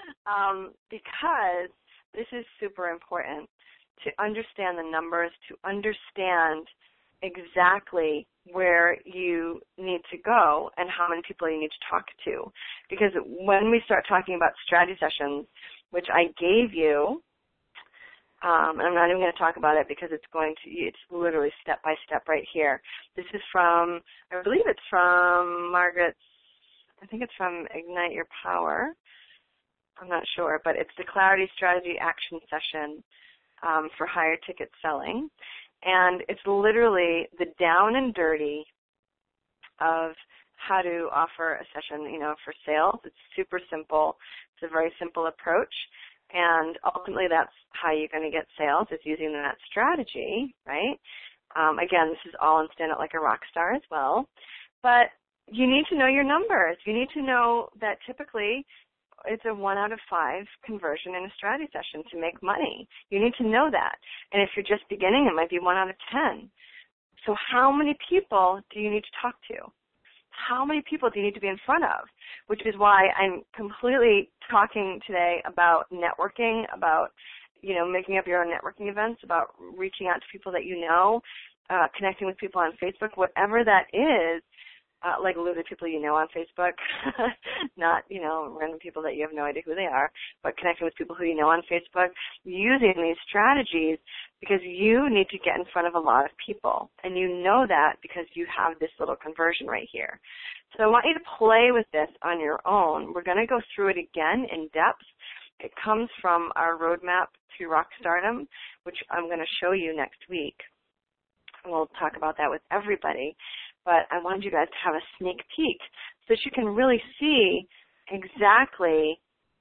Because this is super important to understand the numbers, to understand exactly where you need to go and how many people you need to talk to. Because when we start talking about strategy sessions, which I gave you, and I'm not even going to talk about it because it's literally step by step right here. This is from, I believe it's from Margaret's, I think it's from Ignite Your Power. I'm not sure, but it's the Clarity Strategy Action Session for higher ticket selling. And it's literally the down and dirty of how to offer a session, you know, for sales. It's super simple. It's a very simple approach. And ultimately, that's how you're going to get sales, is using that strategy, right? Again, this is all in Stand Out Like a Rock Star as well. But you need to know your numbers. You need to know that typically it's a 1 out of 5 conversion in a strategy session to make money. You need to know that. And if you're just beginning, it might be 1 out of 10. So how many people do you need to talk to? How many people do you need to be in front of? Which is why I'm completely talking today about networking, about, you know, making up your own networking events, about reaching out to people that you know, connecting with people on Facebook, whatever that is. Like literally people you know on Facebook, not, you know, random people that you have no idea who they are, but connecting with people who you know on Facebook, using these strategies because you need to get in front of a lot of people. And you know that because you have this little conversion right here. So I want you to play with this on your own. We're going to go through it again in depth. It comes from our roadmap to rock stardom, which I'm going to show you next week. We'll talk about that with everybody. But I wanted you guys to have a sneak peek so that you can really see exactly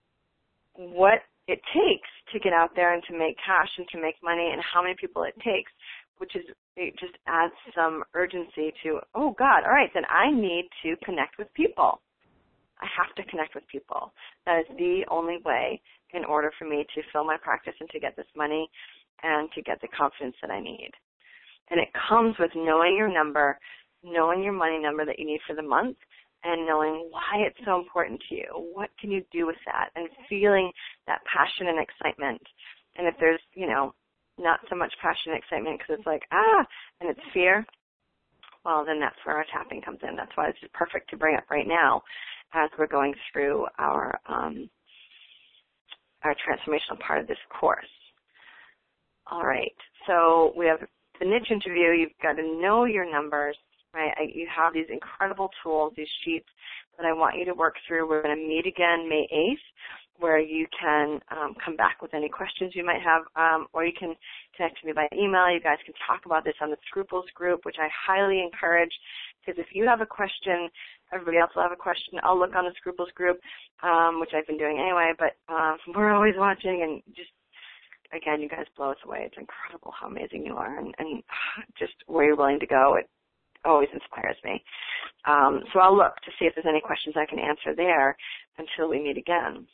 what it takes to get out there and to make cash and to make money and how many people it takes, which is, it just adds some urgency to, oh, God, all right, then I need to connect with people. I have to connect with people. That is the only way in order for me to fill my practice and to get this money and to get the confidence that I need. And it comes with knowing your number, knowing your money number that you need for the month, and knowing why it's so important to you. What can you do with that? And feeling that passion and excitement And if there's, not so much passion and excitement because it's like, and it's fear, well, then that's where our tapping comes in. That's why it's just perfect to bring up right now as we're going through our transformational part of this course. All right, so we have the niche interview. You've got to know your numbers, right? You have these incredible tools, these sheets that I want you to work through. We're going to meet again May 8th, where you can come back with any questions you might have, or you can connect to me by email. You guys can talk about this on the Scruples group, which I highly encourage, because if you have a question, everybody else will have a question. I'll look on the Scruples group, which I've been doing anyway, but we're always watching, and just, again, you guys blow us away. It's incredible how amazing you are, and just where you're willing to go. It always inspires me. So I'll look to see if there's any questions I can answer there until we meet again.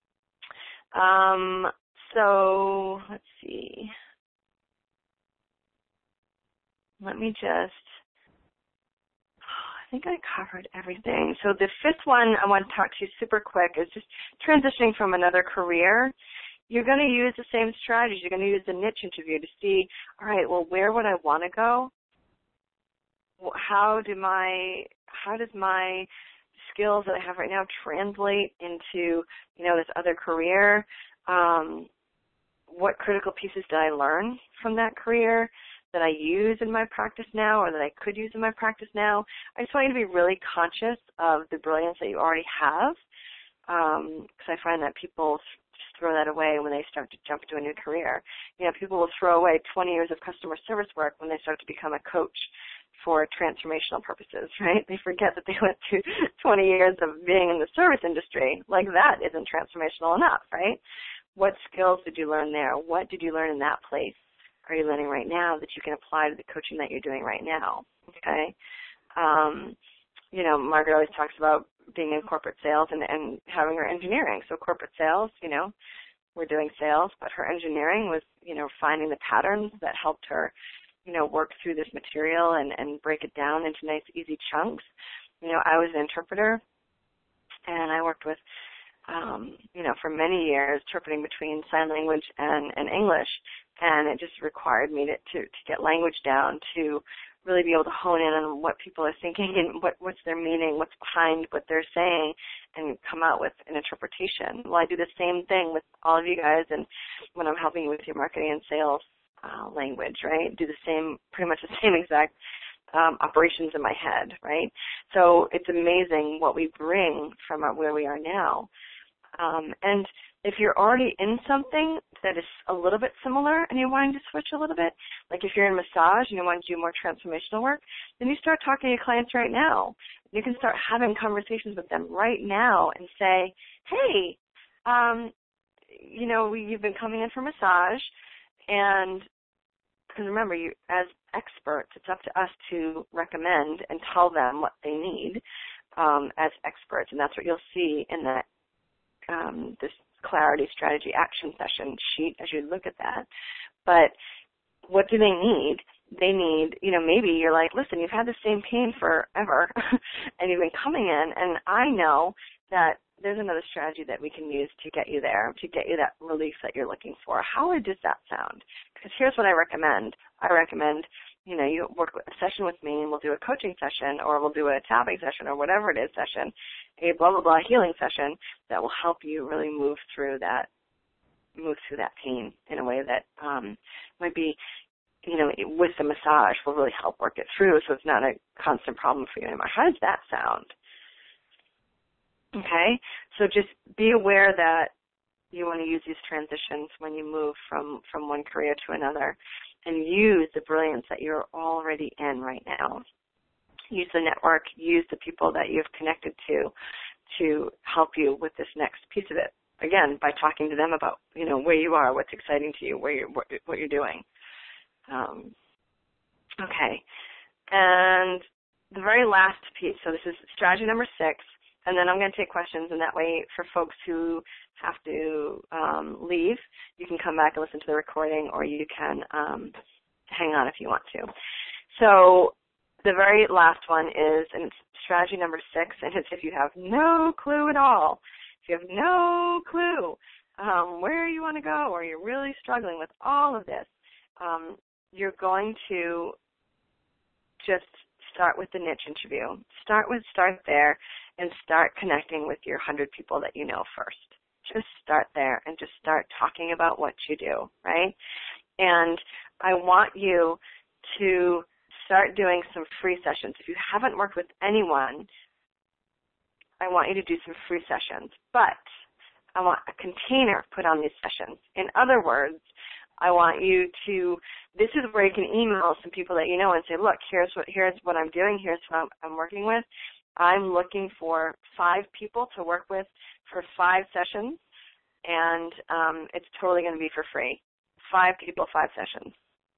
So let's see. Let me just, I think I covered everything. So the fifth one I want to talk to you super quick is just transitioning from another career. You're going to use the same strategies. You're going to use the niche interview to see, all right, well, where would I want to go? How does my skills that I have right now translate into, this other career? What critical pieces did I learn from that career that I use in my practice now, or that I could use in my practice now? I just want you to be really conscious of the brilliance that you already have, because I find that people just throw that away when they start to jump into a new career. People will throw away 20 years of customer service work when they start to become a coach for transformational purposes, right? They forget that they went through 20 years of being in the service industry. Like, that isn't transformational enough, right? What skills did you learn there? What did you learn in that place? Are you learning right now that you can apply to the coaching that you're doing right now? Okay. Margaret always talks about being in corporate sales and having her engineering. So corporate sales, we're doing sales, but her engineering was, finding the patterns that helped her, work through this material and break it down into nice, easy chunks. I was an interpreter, and I worked with, for many years, interpreting between sign language and English, and it just required me to get language down, to really be able to hone in on what people are thinking and what's their meaning, what's behind what they're saying, and come out with an interpretation. Well, I do the same thing with all of you guys, and when I'm helping you with your marketing and sales language, right? Do the same, pretty much the same exact operations in my head, right? So it's amazing what we bring from where we are now. And if you're already in something that is a little bit similar and you're wanting to switch a little bit, like if you're in massage and you want to do more transformational work, then you start talking to your clients right now. You can start having conversations with them right now and say, hey, you've been coming in for massage, and because remember, you as experts, it's up to us to recommend and tell them what they need as experts, and that's what you'll see in that this clarity strategy action session sheet as you look at that. But what do they need? They need, maybe you're like, listen, you've had the same pain forever and you've been coming in, and I know that there's another strategy that we can use to get you there, to get you that relief that you're looking for. How does that sound? Because here's what I recommend. I recommend, you work a session with me and we'll do a coaching session, or we'll do a tapping session, or whatever it is session, a blah, blah, blah healing session that will help you really move through that pain in a way that might be, with the massage will really help work it through, so it's not a constant problem for you anymore. How does that sound? Okay, so just be aware that you want to use these transitions when you move from one career to another, and use the brilliance that you're already in right now. Use the network, use the people that you've connected to help you with this next piece of it. Again, by talking to them about, where you are, what's exciting to you, what you're doing. Okay, and the very last piece, so this is strategy number 6, and then I'm going to take questions, and that way for folks who have to leave, you can come back and listen to the recording, or you can hang on if you want to. So the very last one is, and it's strategy number 6, and it's if you have no clue at all. If you have no clue where you want to go, or you're really struggling with all of this, you're going to just start with the niche interview. Start there and start connecting with your 100 people that you know first. Just start there and just start talking about what you do, right? And I want you to start doing some free sessions. If you haven't worked with anyone, I want you to do some free sessions. But I want a container put on these sessions. In other words, I want you to, this is where you can email some people that you know and say, look, here's what I'm doing, here's what I'm working with. I'm looking for 5 people to work with for 5 sessions, and it's totally going to be for free. 5 people, 5 sessions.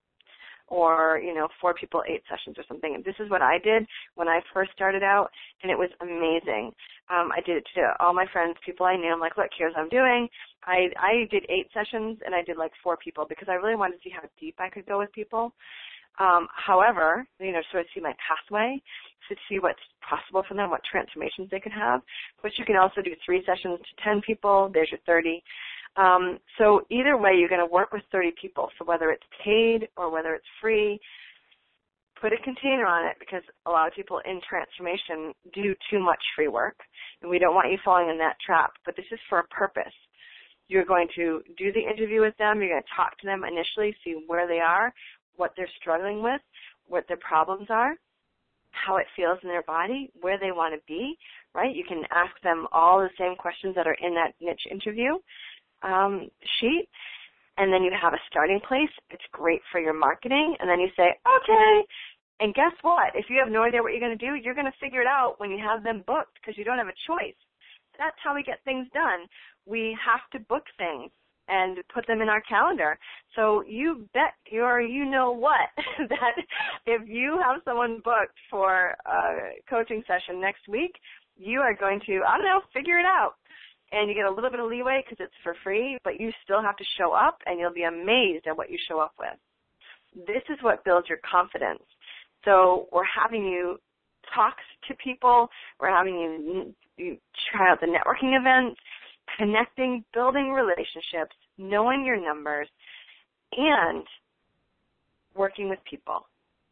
Or, 4 people, 8 sessions or something. And this is what I did when I first started out, and it was amazing. I did it to all my friends, people I knew. I'm like, look, here's what I'm doing. I did 8 sessions, and I did like 4 people because I really wanted to see how deep I could go with people. However, sort of see my pathway, to see what's possible for them, what transformations they could have. But you can also do 3 sessions to 10 people. There's your 30. So either way, you're going to work with 30 people. So whether it's paid or whether it's free, put a container on it, because a lot of people in transformation do too much free work, and we don't want you falling in that trap. But this is for a purpose. You're going to do the interview with them. You're going to talk to them initially, see where they are, what they're struggling with, what their problems are, how it feels in their body, where they want to be, right? You can ask them all the same questions that are in that niche interview sheet, and then you have a starting place. It's great for your marketing, and then you say, okay, and guess what? If you have no idea what you're going to do, you're going to figure it out when you have them booked, because you don't have a choice. That's how we get things done. We have to book things and put them in our calendar. So you bet your you-know-what that if you have someone booked for a coaching session next week, you are going to, figure it out. And you get a little bit of leeway because it's for free, but you still have to show up, and you'll be amazed at what you show up with. This is what builds your confidence. So we're having you talk to people. We're having you try out the networking events, connecting, building relationships, knowing your numbers, and working with people.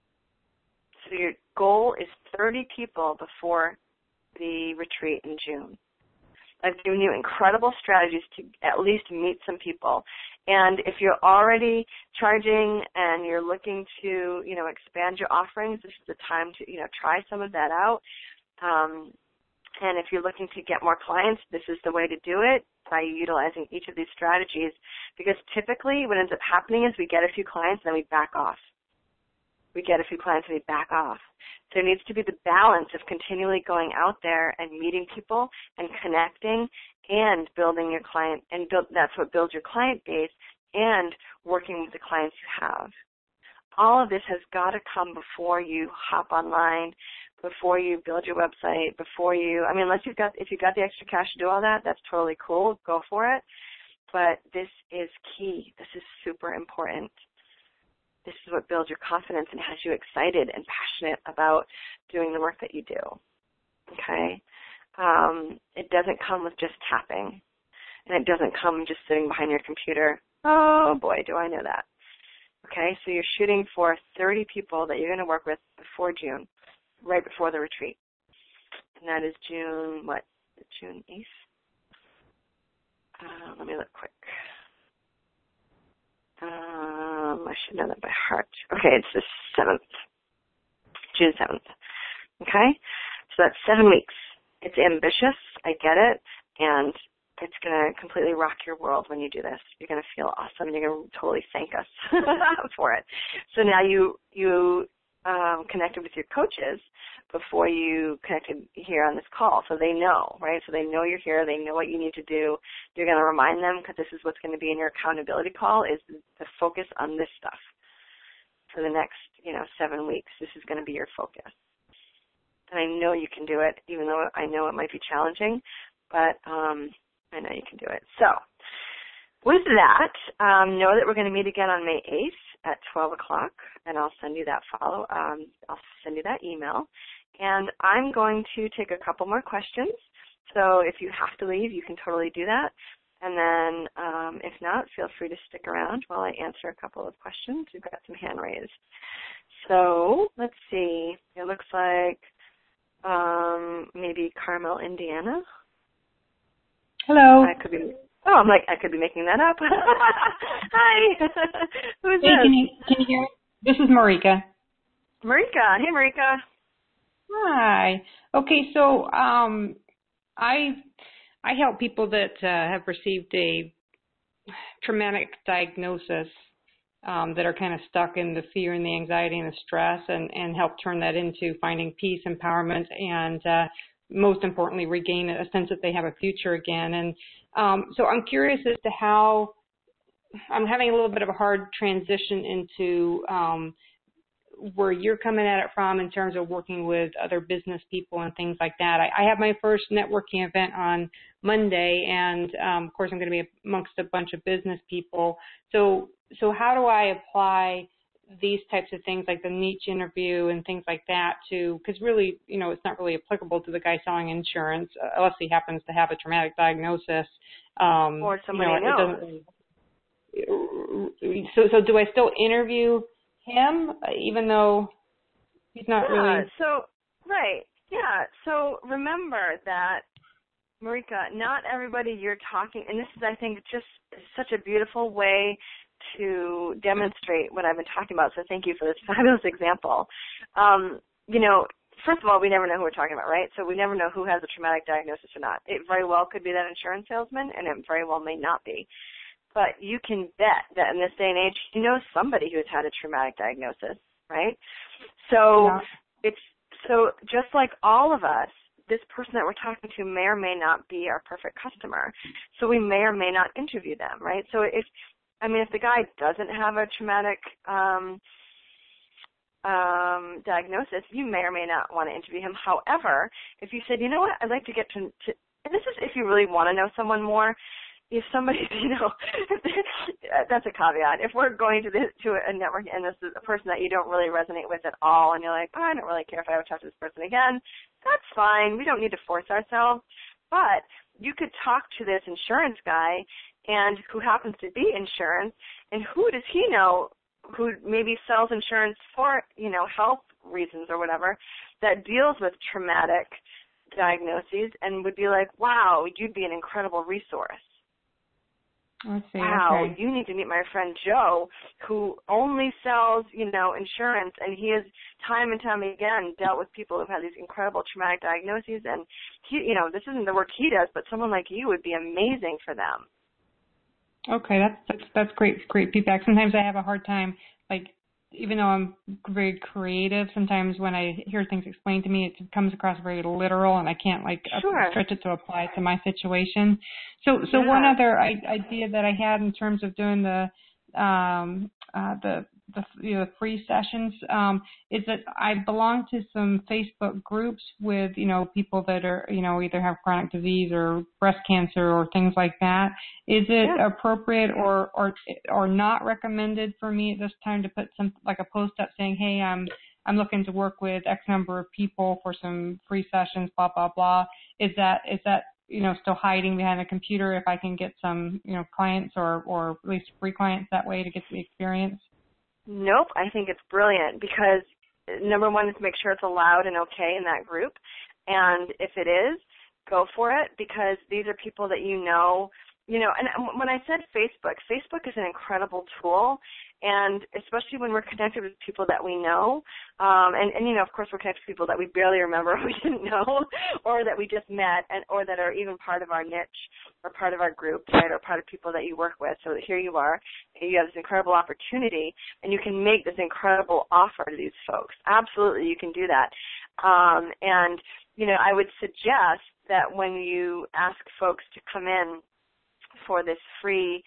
So your goal is 30 people before the retreat in June. I've given you incredible strategies to at least meet some people. And if you're already charging and you're looking to, expand your offerings, this is the time to, try some of that out. And if you're looking to get more clients, this is the way to do it, by utilizing each of these strategies. Because typically what ends up happening is we get a few clients and then we back off. We get a few clients and we back off. So there needs to be the balance of continually going out there and meeting people and connecting and building your client, and that's what builds your client base, and working with the clients you have. All of this has got to come before you hop online, before you build your website, before you, if you've got the extra cash to do all that, that's totally cool. Go for it. But this is key. This is super important. This is what builds your confidence and has you excited and passionate about doing the work that you do, okay? It doesn't come with just tapping, and it doesn't come just sitting behind your computer. Oh, boy, do I know that. Okay, so you're shooting for 30 people that you're going to work with before June, right before the retreat. And that is June 8th? Let me look quick. I should know that by heart. Okay, it's the 7th, June 7th. Okay? So that's 7 weeks. It's ambitious, I get it, and it's going to completely rock your world when you do this. You're going to feel awesome, and you're going to totally thank us for it. So now you connected with your coaches before you connected here on this call, so they know, right? So they know you're here. They know what you need to do. You're going to remind them, because this is what's going to be in your accountability call, is the focus on this stuff for the next, 7 weeks. This is going to be your focus. And I know you can do it, even though I know it might be challenging, but I know you can do it. So with that, know that we're going to meet again on May 8th at 12 o'clock, and I'll send you that I'll send you that email. And I'm going to take a couple more questions. So if you have to leave, you can totally do that. And then if not, feel free to stick around while I answer a couple of questions. We've got some hand raised. So let's see. It looks like maybe Carmel, Indiana. Hello. I could be. Oh, I could be making that up. Hi. Who's hey, this? Can you hear me? This is Marika. Marika. Hey, Marika. Hi. Okay, so I help people that have received a traumatic diagnosis that are kind of stuck in the fear and the anxiety and the stress, and help turn that into finding peace, empowerment, and most importantly, regain a sense that they have a future again. And so I'm curious as to how I'm having a little bit of a hard transition into where you're coming at it from in terms of working with other business people and things like that. I have my first networking event on Monday, and of course I'm going to be amongst a bunch of business people. So how do I apply these types of things like the niche interview and things like that because really, it's not really applicable to the guy selling insurance unless he happens to have a traumatic diagnosis. Or somebody knows. So do I still interview him even though he's not really? So remember that, Marika, not everybody you're talking, and this is, I think, just such a beautiful way to demonstrate what I've been talking about, so thank you for this fabulous example. First of all, we never know who we're talking about, right? So we never know who has a traumatic diagnosis or not. It very well could be that insurance salesman, and it very well may not be. But you can bet that in this day and age, you know somebody who's had a traumatic diagnosis, right? So it's so just like all of us, this person that we're talking to may or may not be our perfect customer. So we may or may not interview them, right? So if the guy doesn't have a traumatic diagnosis, you may or may not want to interview him. However, if you said, you know what, I'd like to get to and this is if you really want to know someone more, if somebody, that's a caveat. If we're going to a network and this is a person that you don't really resonate with at all and you're like, I don't really care if I ever talk to this person again, that's fine. We don't need to force ourselves. But you could talk to this insurance guy and who happens to be insurance, and who does he know who maybe sells insurance for, health reasons or whatever, that deals with traumatic diagnoses and would be like, wow, you'd be an incredible resource. I see. Wow, okay. You need to meet my friend Joe, who only sells, insurance, and he has time and time again dealt with people who've had these incredible traumatic diagnoses, and he, this isn't the work he does, but someone like you would be amazing for them. Okay, that's great feedback. Sometimes I have a hard time, even though I'm very creative, sometimes when I hear things explained to me, it comes across very literal, and I can't stretch it to apply it to my situation. So one other idea that I had in terms of doing the free sessions is that I belong to some Facebook groups with people that are either have chronic disease or breast cancer or things like that. Is it appropriate or not recommended for me at this time to put a post up saying, hey, I'm looking to work with X number of people for some free sessions, blah blah blah? Is that still hiding behind a computer if I can get some clients or at least free clients that way to get the experience? Nope, I think it's brilliant because number one is make sure it's allowed and okay in that group, and if it is, go for it because these are people that and when I said Facebook is an incredible tool, and especially when we're connected with people that we know, and of course we're connected with people that we barely remember we didn't know, or that we just met, or that are even part of our niche, or part of our group, right, or part of people that you work with, so that here you are, and you have this incredible opportunity, and you can make this incredible offer to these folks. Absolutely, you can do that. And I would suggest that when you ask folks to come in for this free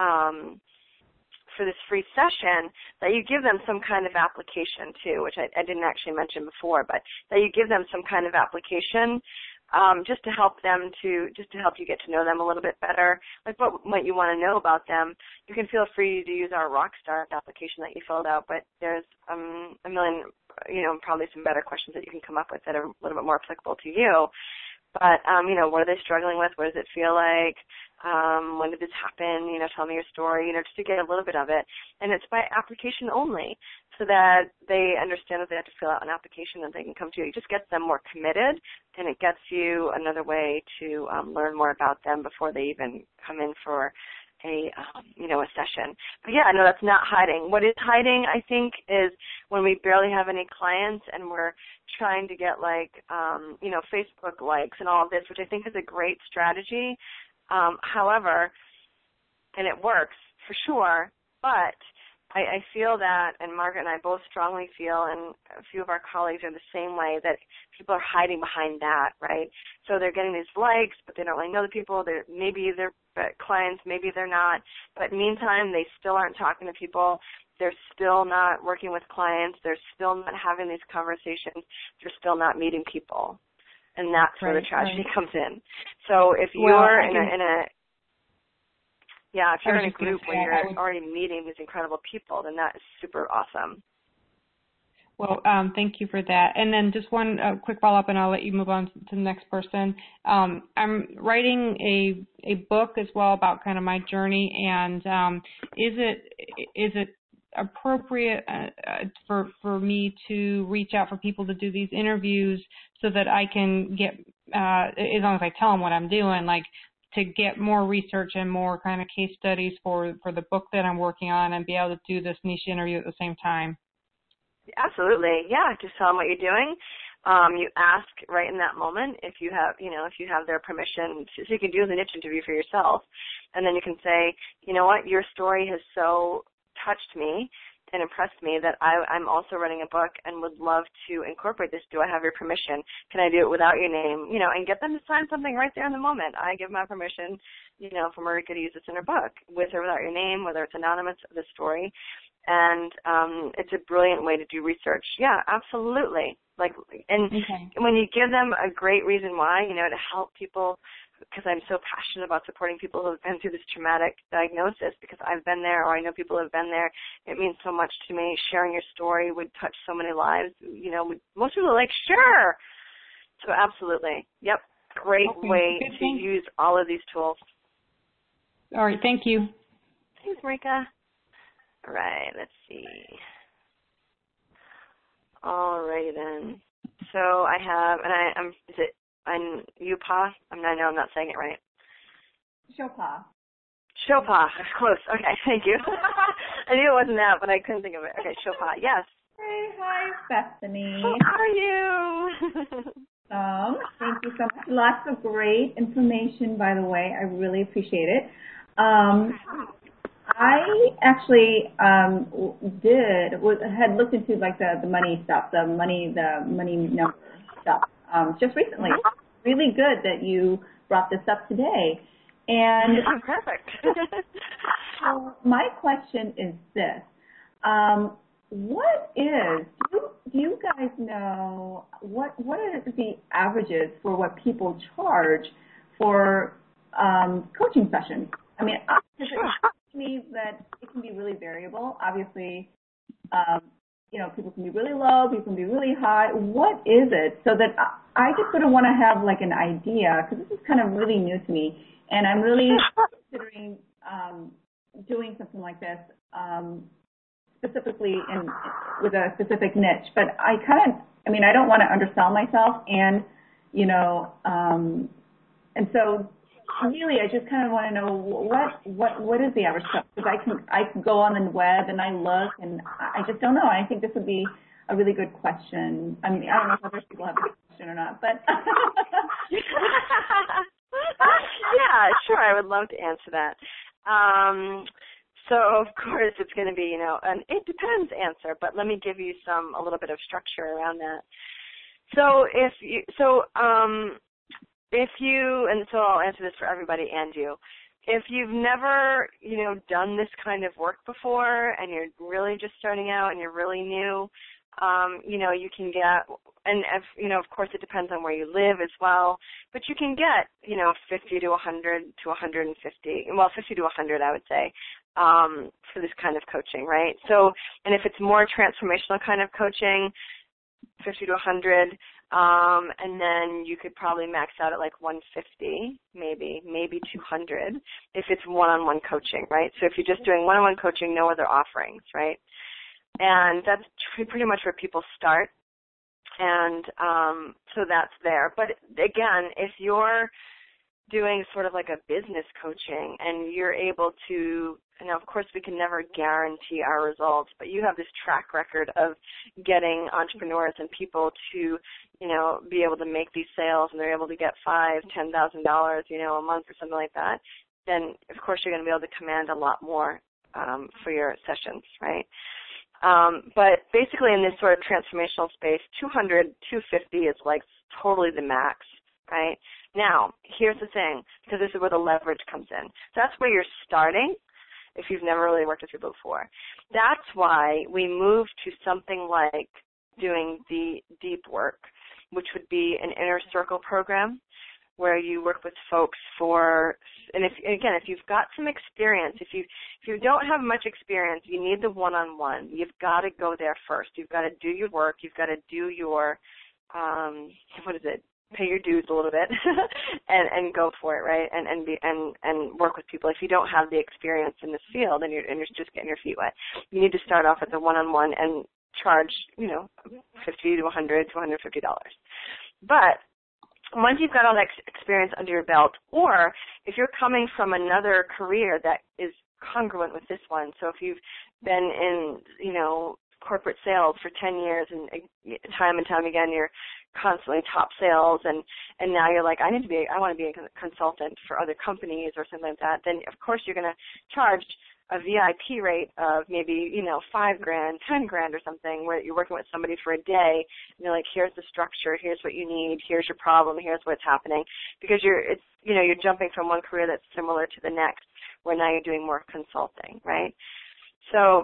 session, that you give them some kind of application too, which I didn't actually mention before, but that you give them some kind of application just to help you get to know them a little bit better, like what might you want to know about them. You can feel free to use our Rockstar application that you filled out, but there's a million, probably some better questions that you can come up with that are a little bit more applicable to you. But, what are they struggling with? What does it feel like? when did this happen, tell me your story, just to get a little bit of it. And it's by application only, so that they understand that they have to fill out an application and they can come to you. It just gets them more committed, and it gets you another way to learn more about them before they even come in for a session. But yeah, no, that's not hiding. What is hiding, I think, is when we barely have any clients and we're trying to get Facebook likes and all of this, which I think is a great strategy. However, and it works for sure, but I feel that, and Margaret and I both strongly feel, and a few of our colleagues are the same way, that people are hiding behind that, right? So they're getting these likes, but they don't really know the people. Maybe they're clients, maybe they're not. But meantime, they still aren't talking to people. They're still not working with clients. They're still not having these conversations. They're still not meeting people. And that's where the tragedy comes in. So if you're in a group where you're already meeting these incredible people, then that is super awesome. Well, thank you for that. And then just one quick follow-up, and I'll let you move on to the next person. I'm writing a book as well about kind of my journey, and is it appropriate for me to reach out for people to do these interviews so that I can get, as long as I tell them what I'm doing, to get more research and more kind of case studies for the book that I'm working on, and be able to do this niche interview at the same time? Absolutely, yeah. Just tell them what you're doing. You ask right in that moment if you have their permission, so you can do the niche interview for yourself, and then you can say, you know what, your story has so touched me and impressed me that I'm also writing a book and would love to incorporate this. Do I have your permission? Can I do it without your name? And get them to sign something right there in the moment. I give my permission, for Marika to use this in her book, with or without your name, whether it's anonymous, the story. And it's a brilliant way to do research. Yeah, absolutely. When you give them a great reason why, to help people, because I'm so passionate about supporting people who have been through this traumatic diagnosis, because I've been there, or I know people who have been there. It means so much to me. Sharing your story would touch so many lives. Most people are like, sure. So absolutely. Yep. Great way to use all of these tools. All right. Thank you. Thanks, Marika. All right. Let's see. All righty then. So I have, I'm Yupa. I know I'm not saying it right. Chopin. Close. Okay, thank you. I knew it wasn't that, but I couldn't think of it. Okay, Chopin. Yes. Hey, hi, Bethany. How are you? Thank you so much. Lots of great information, by the way. I really appreciate it. I actually had looked into the money stuff, the money number stuff, just recently. Really good that you brought this up today. And perfect. So my question is this: do you guys know what are the averages for what people charge for coaching sessions? I mean, it seems to me that it can be really variable. Obviously, people can be really low, people can be really high. What is it? So that I just sort of want to have an idea, because this is kind of really new to me, and I'm really considering doing something like this specifically with a specific niche. But I don't want to undersell myself, and and so really, I just kind of want to know what is the average stuff, because I can go on the web and I look, and I just don't know. I think this would be a really good question. I mean, I don't know if other people have a question or not, but yeah, sure, I would love to answer that. So of course it's going to be an it depends answer, but let me give you a little bit of structure around that. So and so I'll answer this for everybody and you. If you've never, done this kind of work before, and you're really just starting out and you're really new, you can get, and of course it depends on where you live as well, but you can get, 50 to 100 to 150, well, 50 to 100, I would say, for this kind of coaching, right? So, and if it's more transformational kind of coaching, 50 to 100. And then you could probably max out at like 150, maybe 200 if it's one-on-one coaching, right? So if you're just doing one-on-one coaching, no other offerings, right? And that's pretty much where people start. And so that's there. But again, if you're doing sort of like a business coaching and you're able to, now of course we can never guarantee our results, but you have this track record of getting entrepreneurs and people to, you know, be able to make these sales and they're able to get $5,000, $10,000, you know, a month or something like that, then of course you're going to be able to command a lot more for your sessions, right? But basically in this sort of transformational space, 200, 250 is like totally the max, right? Now, here's the thing, because this is where the leverage comes in. That's where you're starting if you've never really worked with people before. That's why we moved to something like doing the deep work, which would be an inner circle program where you work with folks for, and if you've got some experience, if you don't have much experience, you need the one-on-one. You've got to go there first. You've got to do your work. You've got to do your, pay your dues a little bit and go for it, right? And work with people. If you don't have the experience in this field and you're just getting your feet wet, you need to start off with a one-on-one and charge, you know, $50 to $100 to $150. But once you've got all that experience under your belt, or if you're coming from another career that is congruent with this one, so if you've been in, you know, corporate sales for 10 years and time again you're constantly top sales and now you're like, I want to be a consultant for other companies or something like that, then of course you're going to charge a VIP rate of maybe, you know, $5,000, $10,000 or something, where you're working with somebody for a day and you're like, here's the structure, here's what you need, here's your problem, here's what's happening, because you're jumping from one career that's similar to the next, where now you're doing more consulting, right? So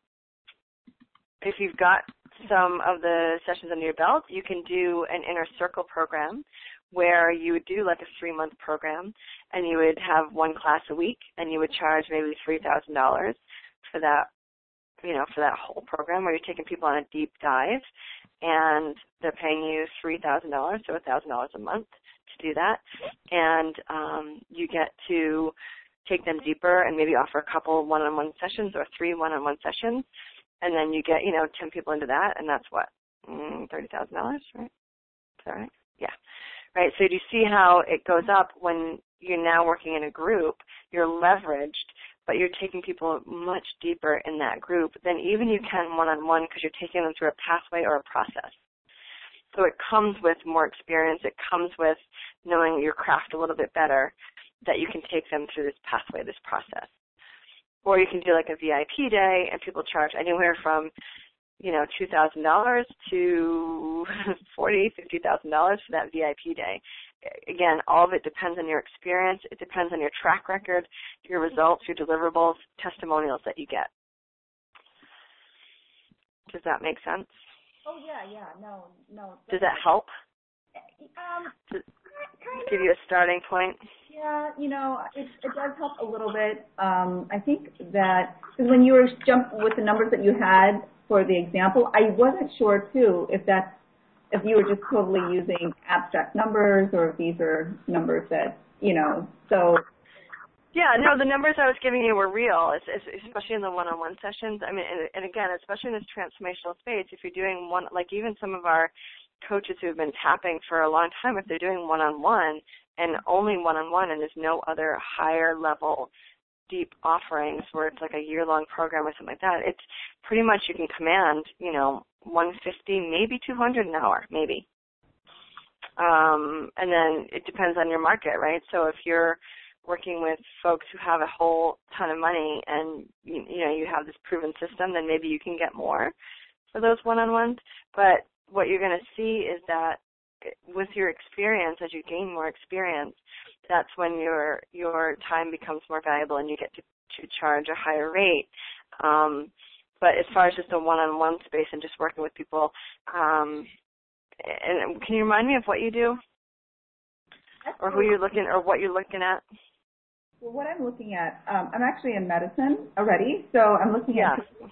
if you've got some of the sessions under your belt, you can do an inner circle program where you would do like a 3-month program and you would have one class a week and you would charge maybe $3,000 for that, you know, for that whole program, where you're taking people on a deep dive and they're paying you $3,000, so $1,000 a month to do that. And you get to take them deeper and maybe offer a couple one-on-one sessions or 3 one-on-one sessions. And then you get, you know, 10 people into that, and that's what, $30,000, right? Is that right? Yeah. Right, so do you see how it goes up when you're now working in a group? You're leveraged, but you're taking people much deeper in that group than even you can one-on-one, because you're taking them through a pathway or a process. So it comes with more experience. It comes with knowing your craft a little bit better, that you can take them through this pathway, this process. Or you can do like a VIP day, and people charge anywhere from, you know, $2,000 to $40,000, $50,000 for that VIP day. Again, all of it depends on your experience. It depends on your track record, your results, your deliverables, testimonials that you get. Does that make sense? Oh, yeah, no. Does that help? To give you a starting point? Yeah, you know, it does help a little bit. I think that, because when you were jumped with the numbers that you had for the example, I wasn't sure too if you were just totally using abstract numbers or if these are numbers that, you know, so. Yeah, no, the numbers I was giving you were real, especially in the one-on-one sessions. I mean, and again, especially in this transformational space, if you're doing one, like even some of our coaches who have been tapping for a long time, if they're doing one-on-one and only one-on-one and there's no other higher level deep offerings where it's like a year-long program or something like that, it's pretty much you can command, you know, 150, maybe 200 an hour, maybe. And then it depends on your market, right? So if you're working with folks who have a whole ton of money and, you know, you have this proven system, then maybe you can get more for those one-on-ones. But what you're going to see is that with your experience, as you gain more experience, that's when your time becomes more valuable and you get to charge a higher rate. But as far as just a one-on-one space and just working with people, and can you remind me of what you do, or who you're looking, or what you're looking at? Well, what I'm looking at, I'm actually in medicine already, so I'm looking at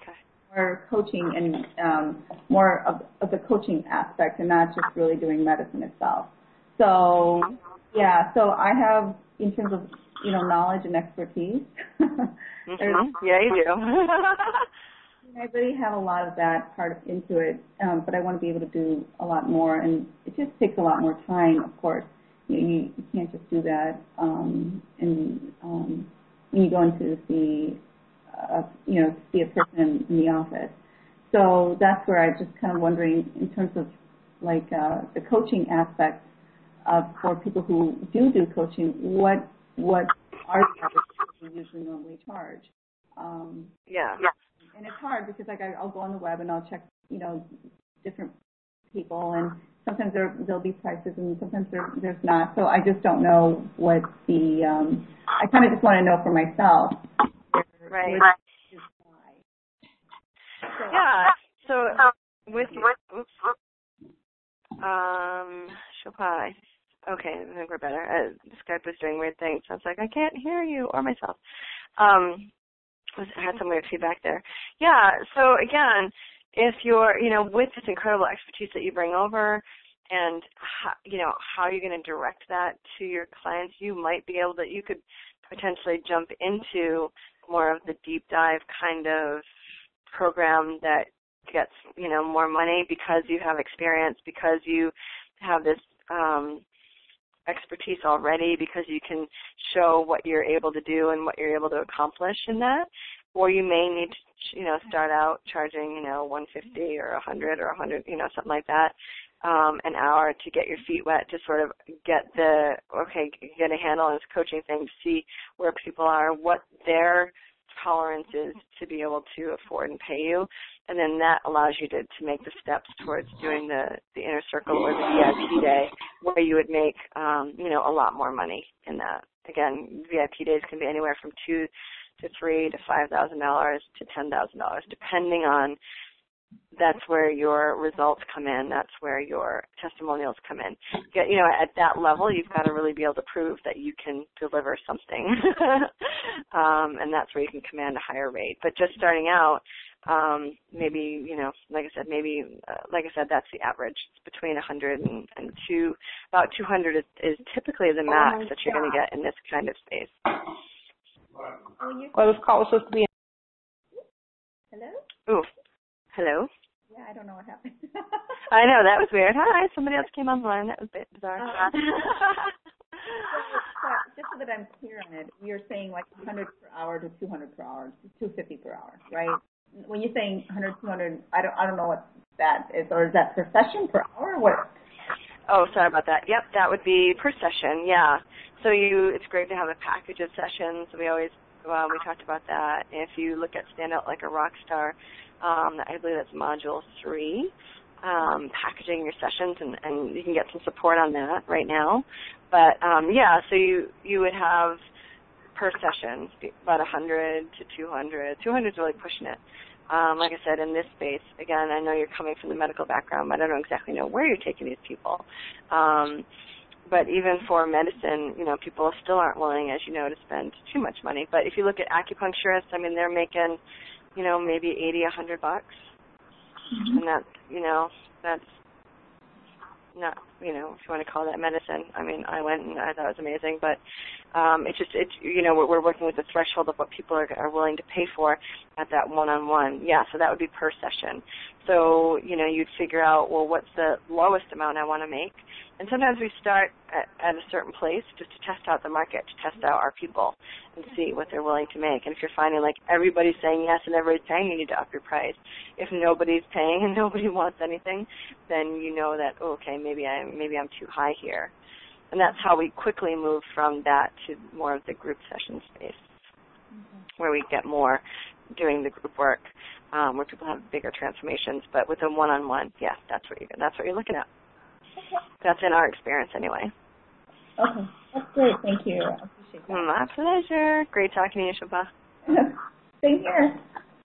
more coaching and more of the coaching aspect, and not just really doing medicine itself. So, yeah, so I have, in terms of, knowledge and expertise. Yeah, you do. I really have a lot of that part into it, but I want to be able to do a lot more, and it just takes a lot more time, of course. You can't just do that, and when you go into see a person in the office. So that's where I'm just kind of wondering, in terms of like the coaching aspect, for people who do coaching, what are the averages we usually normally charge? Yeah. And it's hard because I'll go on the web and I'll check, different people, and sometimes there'll be prices and sometimes there's not. So I just don't know what the I kind of just want to know for myself. Right. Yeah. So with Shilpa, okay, I think we're better. Skype was doing weird things. I was like, I can't hear you or myself. I had some weird feedback there. Yeah, so again, if you're, with this incredible expertise that you bring over and, how you're going to direct that to your clients, you could potentially jump into more of the deep dive kind of program that gets, more money because you have experience, because you have this expertise already, because you can show what you're able to do and what you're able to accomplish in that. Or you may need to, start out charging, $150 or $100 or $100, something like that, an hour to get your feet wet, to sort of get a handle on this coaching thing, to see where people are, what their tolerance is to be able to afford and pay you. And then that allows you to make the steps towards doing the inner circle or the VIP day, where you would make, a lot more money in that. Again, VIP days can be anywhere from $2,000 to $3,000 to $5,000 to $10,000, depending on. That's where your results come in. That's where your testimonials come in. At that level, you've got to really be able to prove that you can deliver something, and that's where you can command a higher rate. But just starting out, maybe, like I said, that's the average. It's between 100 and about 200 is typically the max that you're going to get in this kind of space. Well, this call was supposed to be. Hello? Ooh. Hello? Yeah, I don't know what happened. I know, that was weird. Hi, somebody else came online. That was a bit bizarre. Just so that I'm clear on it, you're saying like 100 per hour to 200 per hour, 250 per hour, right? When you're saying 100, 200, I don't know what that is, or is that per session, per hour, or what? Oh, sorry about that. Yep, that would be per session, yeah. So it's great to have a package of sessions. We talked about that. If you look at Stand Out Like a Rock Star, I believe that's module 3, packaging your sessions, and you can get some support on that right now. But, so you would have per session about 100 to 200. 200 is really pushing it. Like I said, in this space, again, I know you're coming from the medical background, but I don't exactly know where you're taking these people. But even for medicine, people still aren't willing, as you know, to spend too much money. But if you look at acupuncturists, they're making, maybe $80, $100, and that's not, if you want to call that medicine. I went and I thought it was amazing, but we're working with the threshold of what people are willing to pay for at that one-on-one. Yeah, so that would be per session. So, you'd figure out, well, what's the lowest amount I want to make? And sometimes we start at a certain place just to test out the market, to test out our people and see what they're willing to make. And if you're finding like everybody's saying yes and everybody's paying, you need to up your price. If nobody's paying and nobody wants anything, then you know that, maybe I'm too high here. And that's how we quickly move from that to more of the group session space, where we get more doing the group work, where people have bigger transformations. But with a one-on-one, yes, that's what you're looking at. That's in our experience anyway. Okay, that's great. Thank you. I appreciate that. My pleasure. Great talking to you, Shilpa. Same here.